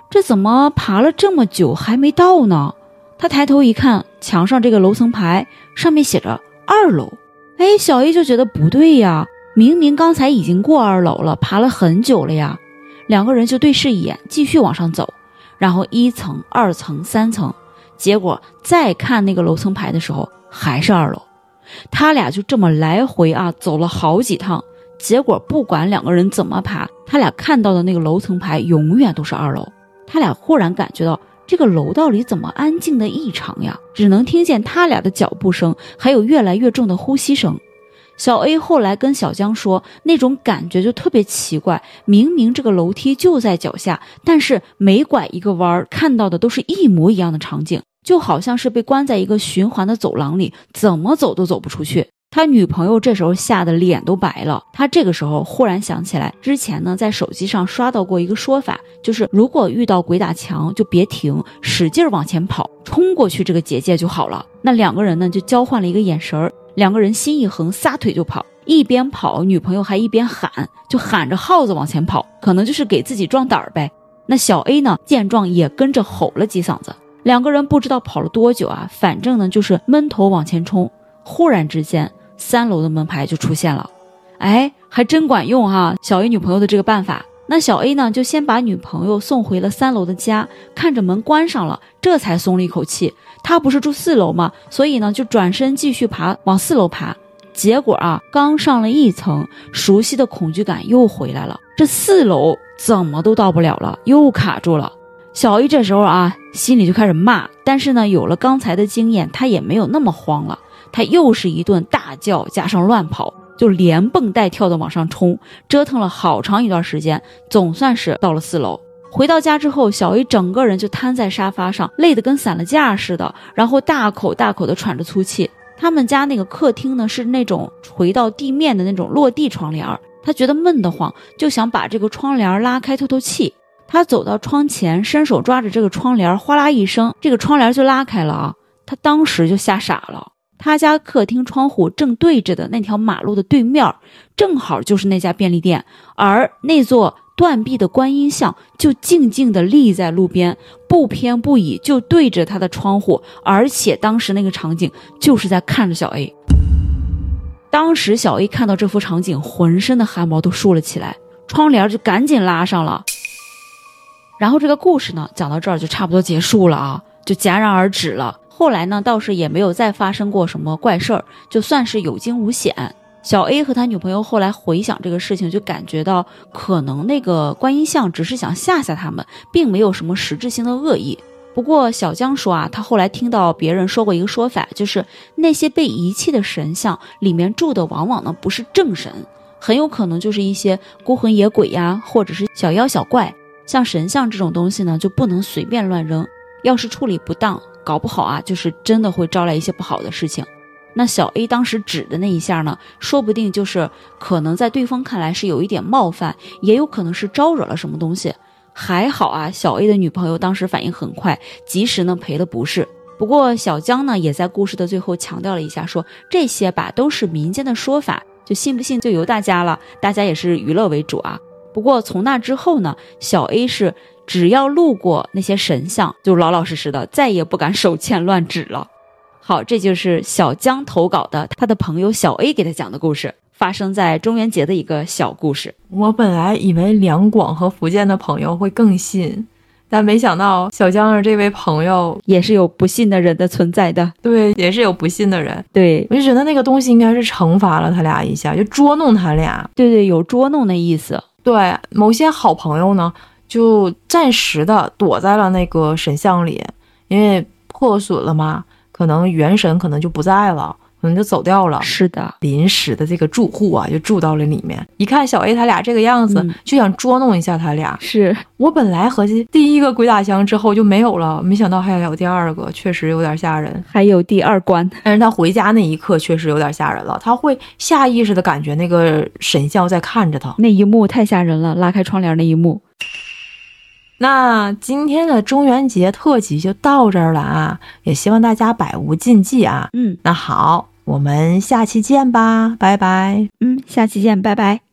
[SPEAKER 2] 这怎么爬了这么久还没到呢？他抬头一看，墙上这个楼层牌上面写着2楼。小 A 就觉得不对呀，明明刚才已经过2楼了，爬了很久了呀。两个人就对视一眼，继续往上走，然后1层、2层、3层，结果再看那个楼层牌的时候还是2楼。他俩就这么来回走了好几趟，结果不管两个人怎么爬，他俩看到的那个楼层牌永远都是2楼。他俩忽然感觉到这个楼道里怎么安静的异常呀，只能听见他俩的脚步声，还有越来越重的呼吸声。小 A 后来跟小江说，那种感觉就特别奇怪，明明这个楼梯就在脚下，但是每拐一个弯看到的都是一模一样的场景，就好像是被关在一个循环的走廊里，怎么走都走不出去。他女朋友这时候吓得脸都白了，他这个时候忽然想起来，之前呢在手机上刷到过一个说法，就是如果遇到鬼打墙就别停，使劲往前跑，冲过去这个结界就好了。那两个人呢就交换了一个眼神，两个人心一横，撒腿就跑，一边跑女朋友还一边喊，就喊着耗子往前跑，可能就是给自己壮胆呗。那小 A 呢见状也跟着吼了几嗓子，两个人不知道跑了多久反正呢就是闷头往前冲。忽然之间3楼的门牌就出现了，还真管用小 A 女朋友的这个办法。那小 A 呢就先把女朋友送回了3楼的家，看着门关上了，这才松了一口气。他不是住4楼吗？所以呢就转身继续爬，往4楼爬。结果刚上了1层，熟悉的恐惧感又回来了，这4楼怎么都到不了了，又卡住了。小 A 这时候心里就开始骂，但是呢有了刚才的经验，他也没有那么慌了。他又是一顿大叫加上乱跑，就连蹦带跳的往上冲，折腾了好长一段时间，总算是到了4楼。回到家之后，小 A 整个人就瘫在沙发上，累得跟散了架似的，然后大口大口的喘着粗气。他们家那个客厅呢是那种垂到地面的那种落地窗帘，他觉得闷得慌，就想把这个窗帘拉开透透气。他走到窗前，伸手抓着这个窗帘，哗啦一声，这个窗帘就拉开了他当时就吓傻了。他家客厅窗户正对着的那条马路的对面，正好就是那家便利店，而那座断壁的观音像就静静地立在路边，不偏不倚，就对着他的窗户，而且当时那个场景就是在看着小 A。 当时小 A 看到这幅场景，浑身的汗毛都竖了起来，窗帘就赶紧拉上了。然后这个故事呢讲到这儿就差不多结束了就戛然而止了。后来呢倒是也没有再发生过什么怪事儿，就算是有惊无险。小 A 和他女朋友后来回想这个事情，就感觉到可能那个观音像只是想吓吓他们，并没有什么实质性的恶意。不过小江说他后来听到别人说过一个说法，就是那些被遗弃的神像里面住的往往呢不是正神，很有可能就是一些孤魂野鬼或者是小妖小怪。像神像这种东西呢就不能随便乱扔，要是处理不当，搞不好就是真的会招来一些不好的事情。那小 A 当时指的那一下呢，说不定就是可能在对方看来是有一点冒犯，也有可能是招惹了什么东西。还好小 A 的女朋友当时反应很快，及时呢赔了不是。不过小江呢也在故事的最后强调了一下，说这些都是民间的说法，就信不信就由大家了，大家也是娱乐为主不过从那之后呢，小 A 是只要路过那些神像就老老实实的，再也不敢手欠乱指了。好，这就是小江投稿的他的朋友小 A 给他讲的故事，发生在中元节的一个小故事。
[SPEAKER 1] 我本来以为两广和福建的朋友会更信，但没想到小江的这位朋友
[SPEAKER 2] 也是有不信的人的存在的。
[SPEAKER 1] 对，也是有不信的人。
[SPEAKER 2] 对，
[SPEAKER 1] 我就觉得那个东西应该是惩罚了他俩一下，就捉弄他俩。
[SPEAKER 2] 对对，有捉弄的意思。
[SPEAKER 1] 对，某些好朋友呢就暂时的躲在了那个神像里，因为破损了嘛，可能元神可能就不在了，可能就走掉了。
[SPEAKER 2] 是的，
[SPEAKER 1] 临时的这个住户就住到了里面，一看小 A 他俩这个样子，就想捉弄一下他俩。
[SPEAKER 2] 是
[SPEAKER 1] 我本来合计第一个鬼打墙之后就没有了，没想到还有第二个，确实有点吓人，
[SPEAKER 2] 还有第二关。
[SPEAKER 1] 但是他回家那一刻确实有点吓人了，他会下意识的感觉那个神像在看着他，
[SPEAKER 2] 那一幕太吓人了，拉开窗帘那一幕。
[SPEAKER 1] 那今天的中元节特辑就到这儿了也希望大家百无禁忌那好，我们下期见吧，拜拜。
[SPEAKER 2] 下期见，拜拜。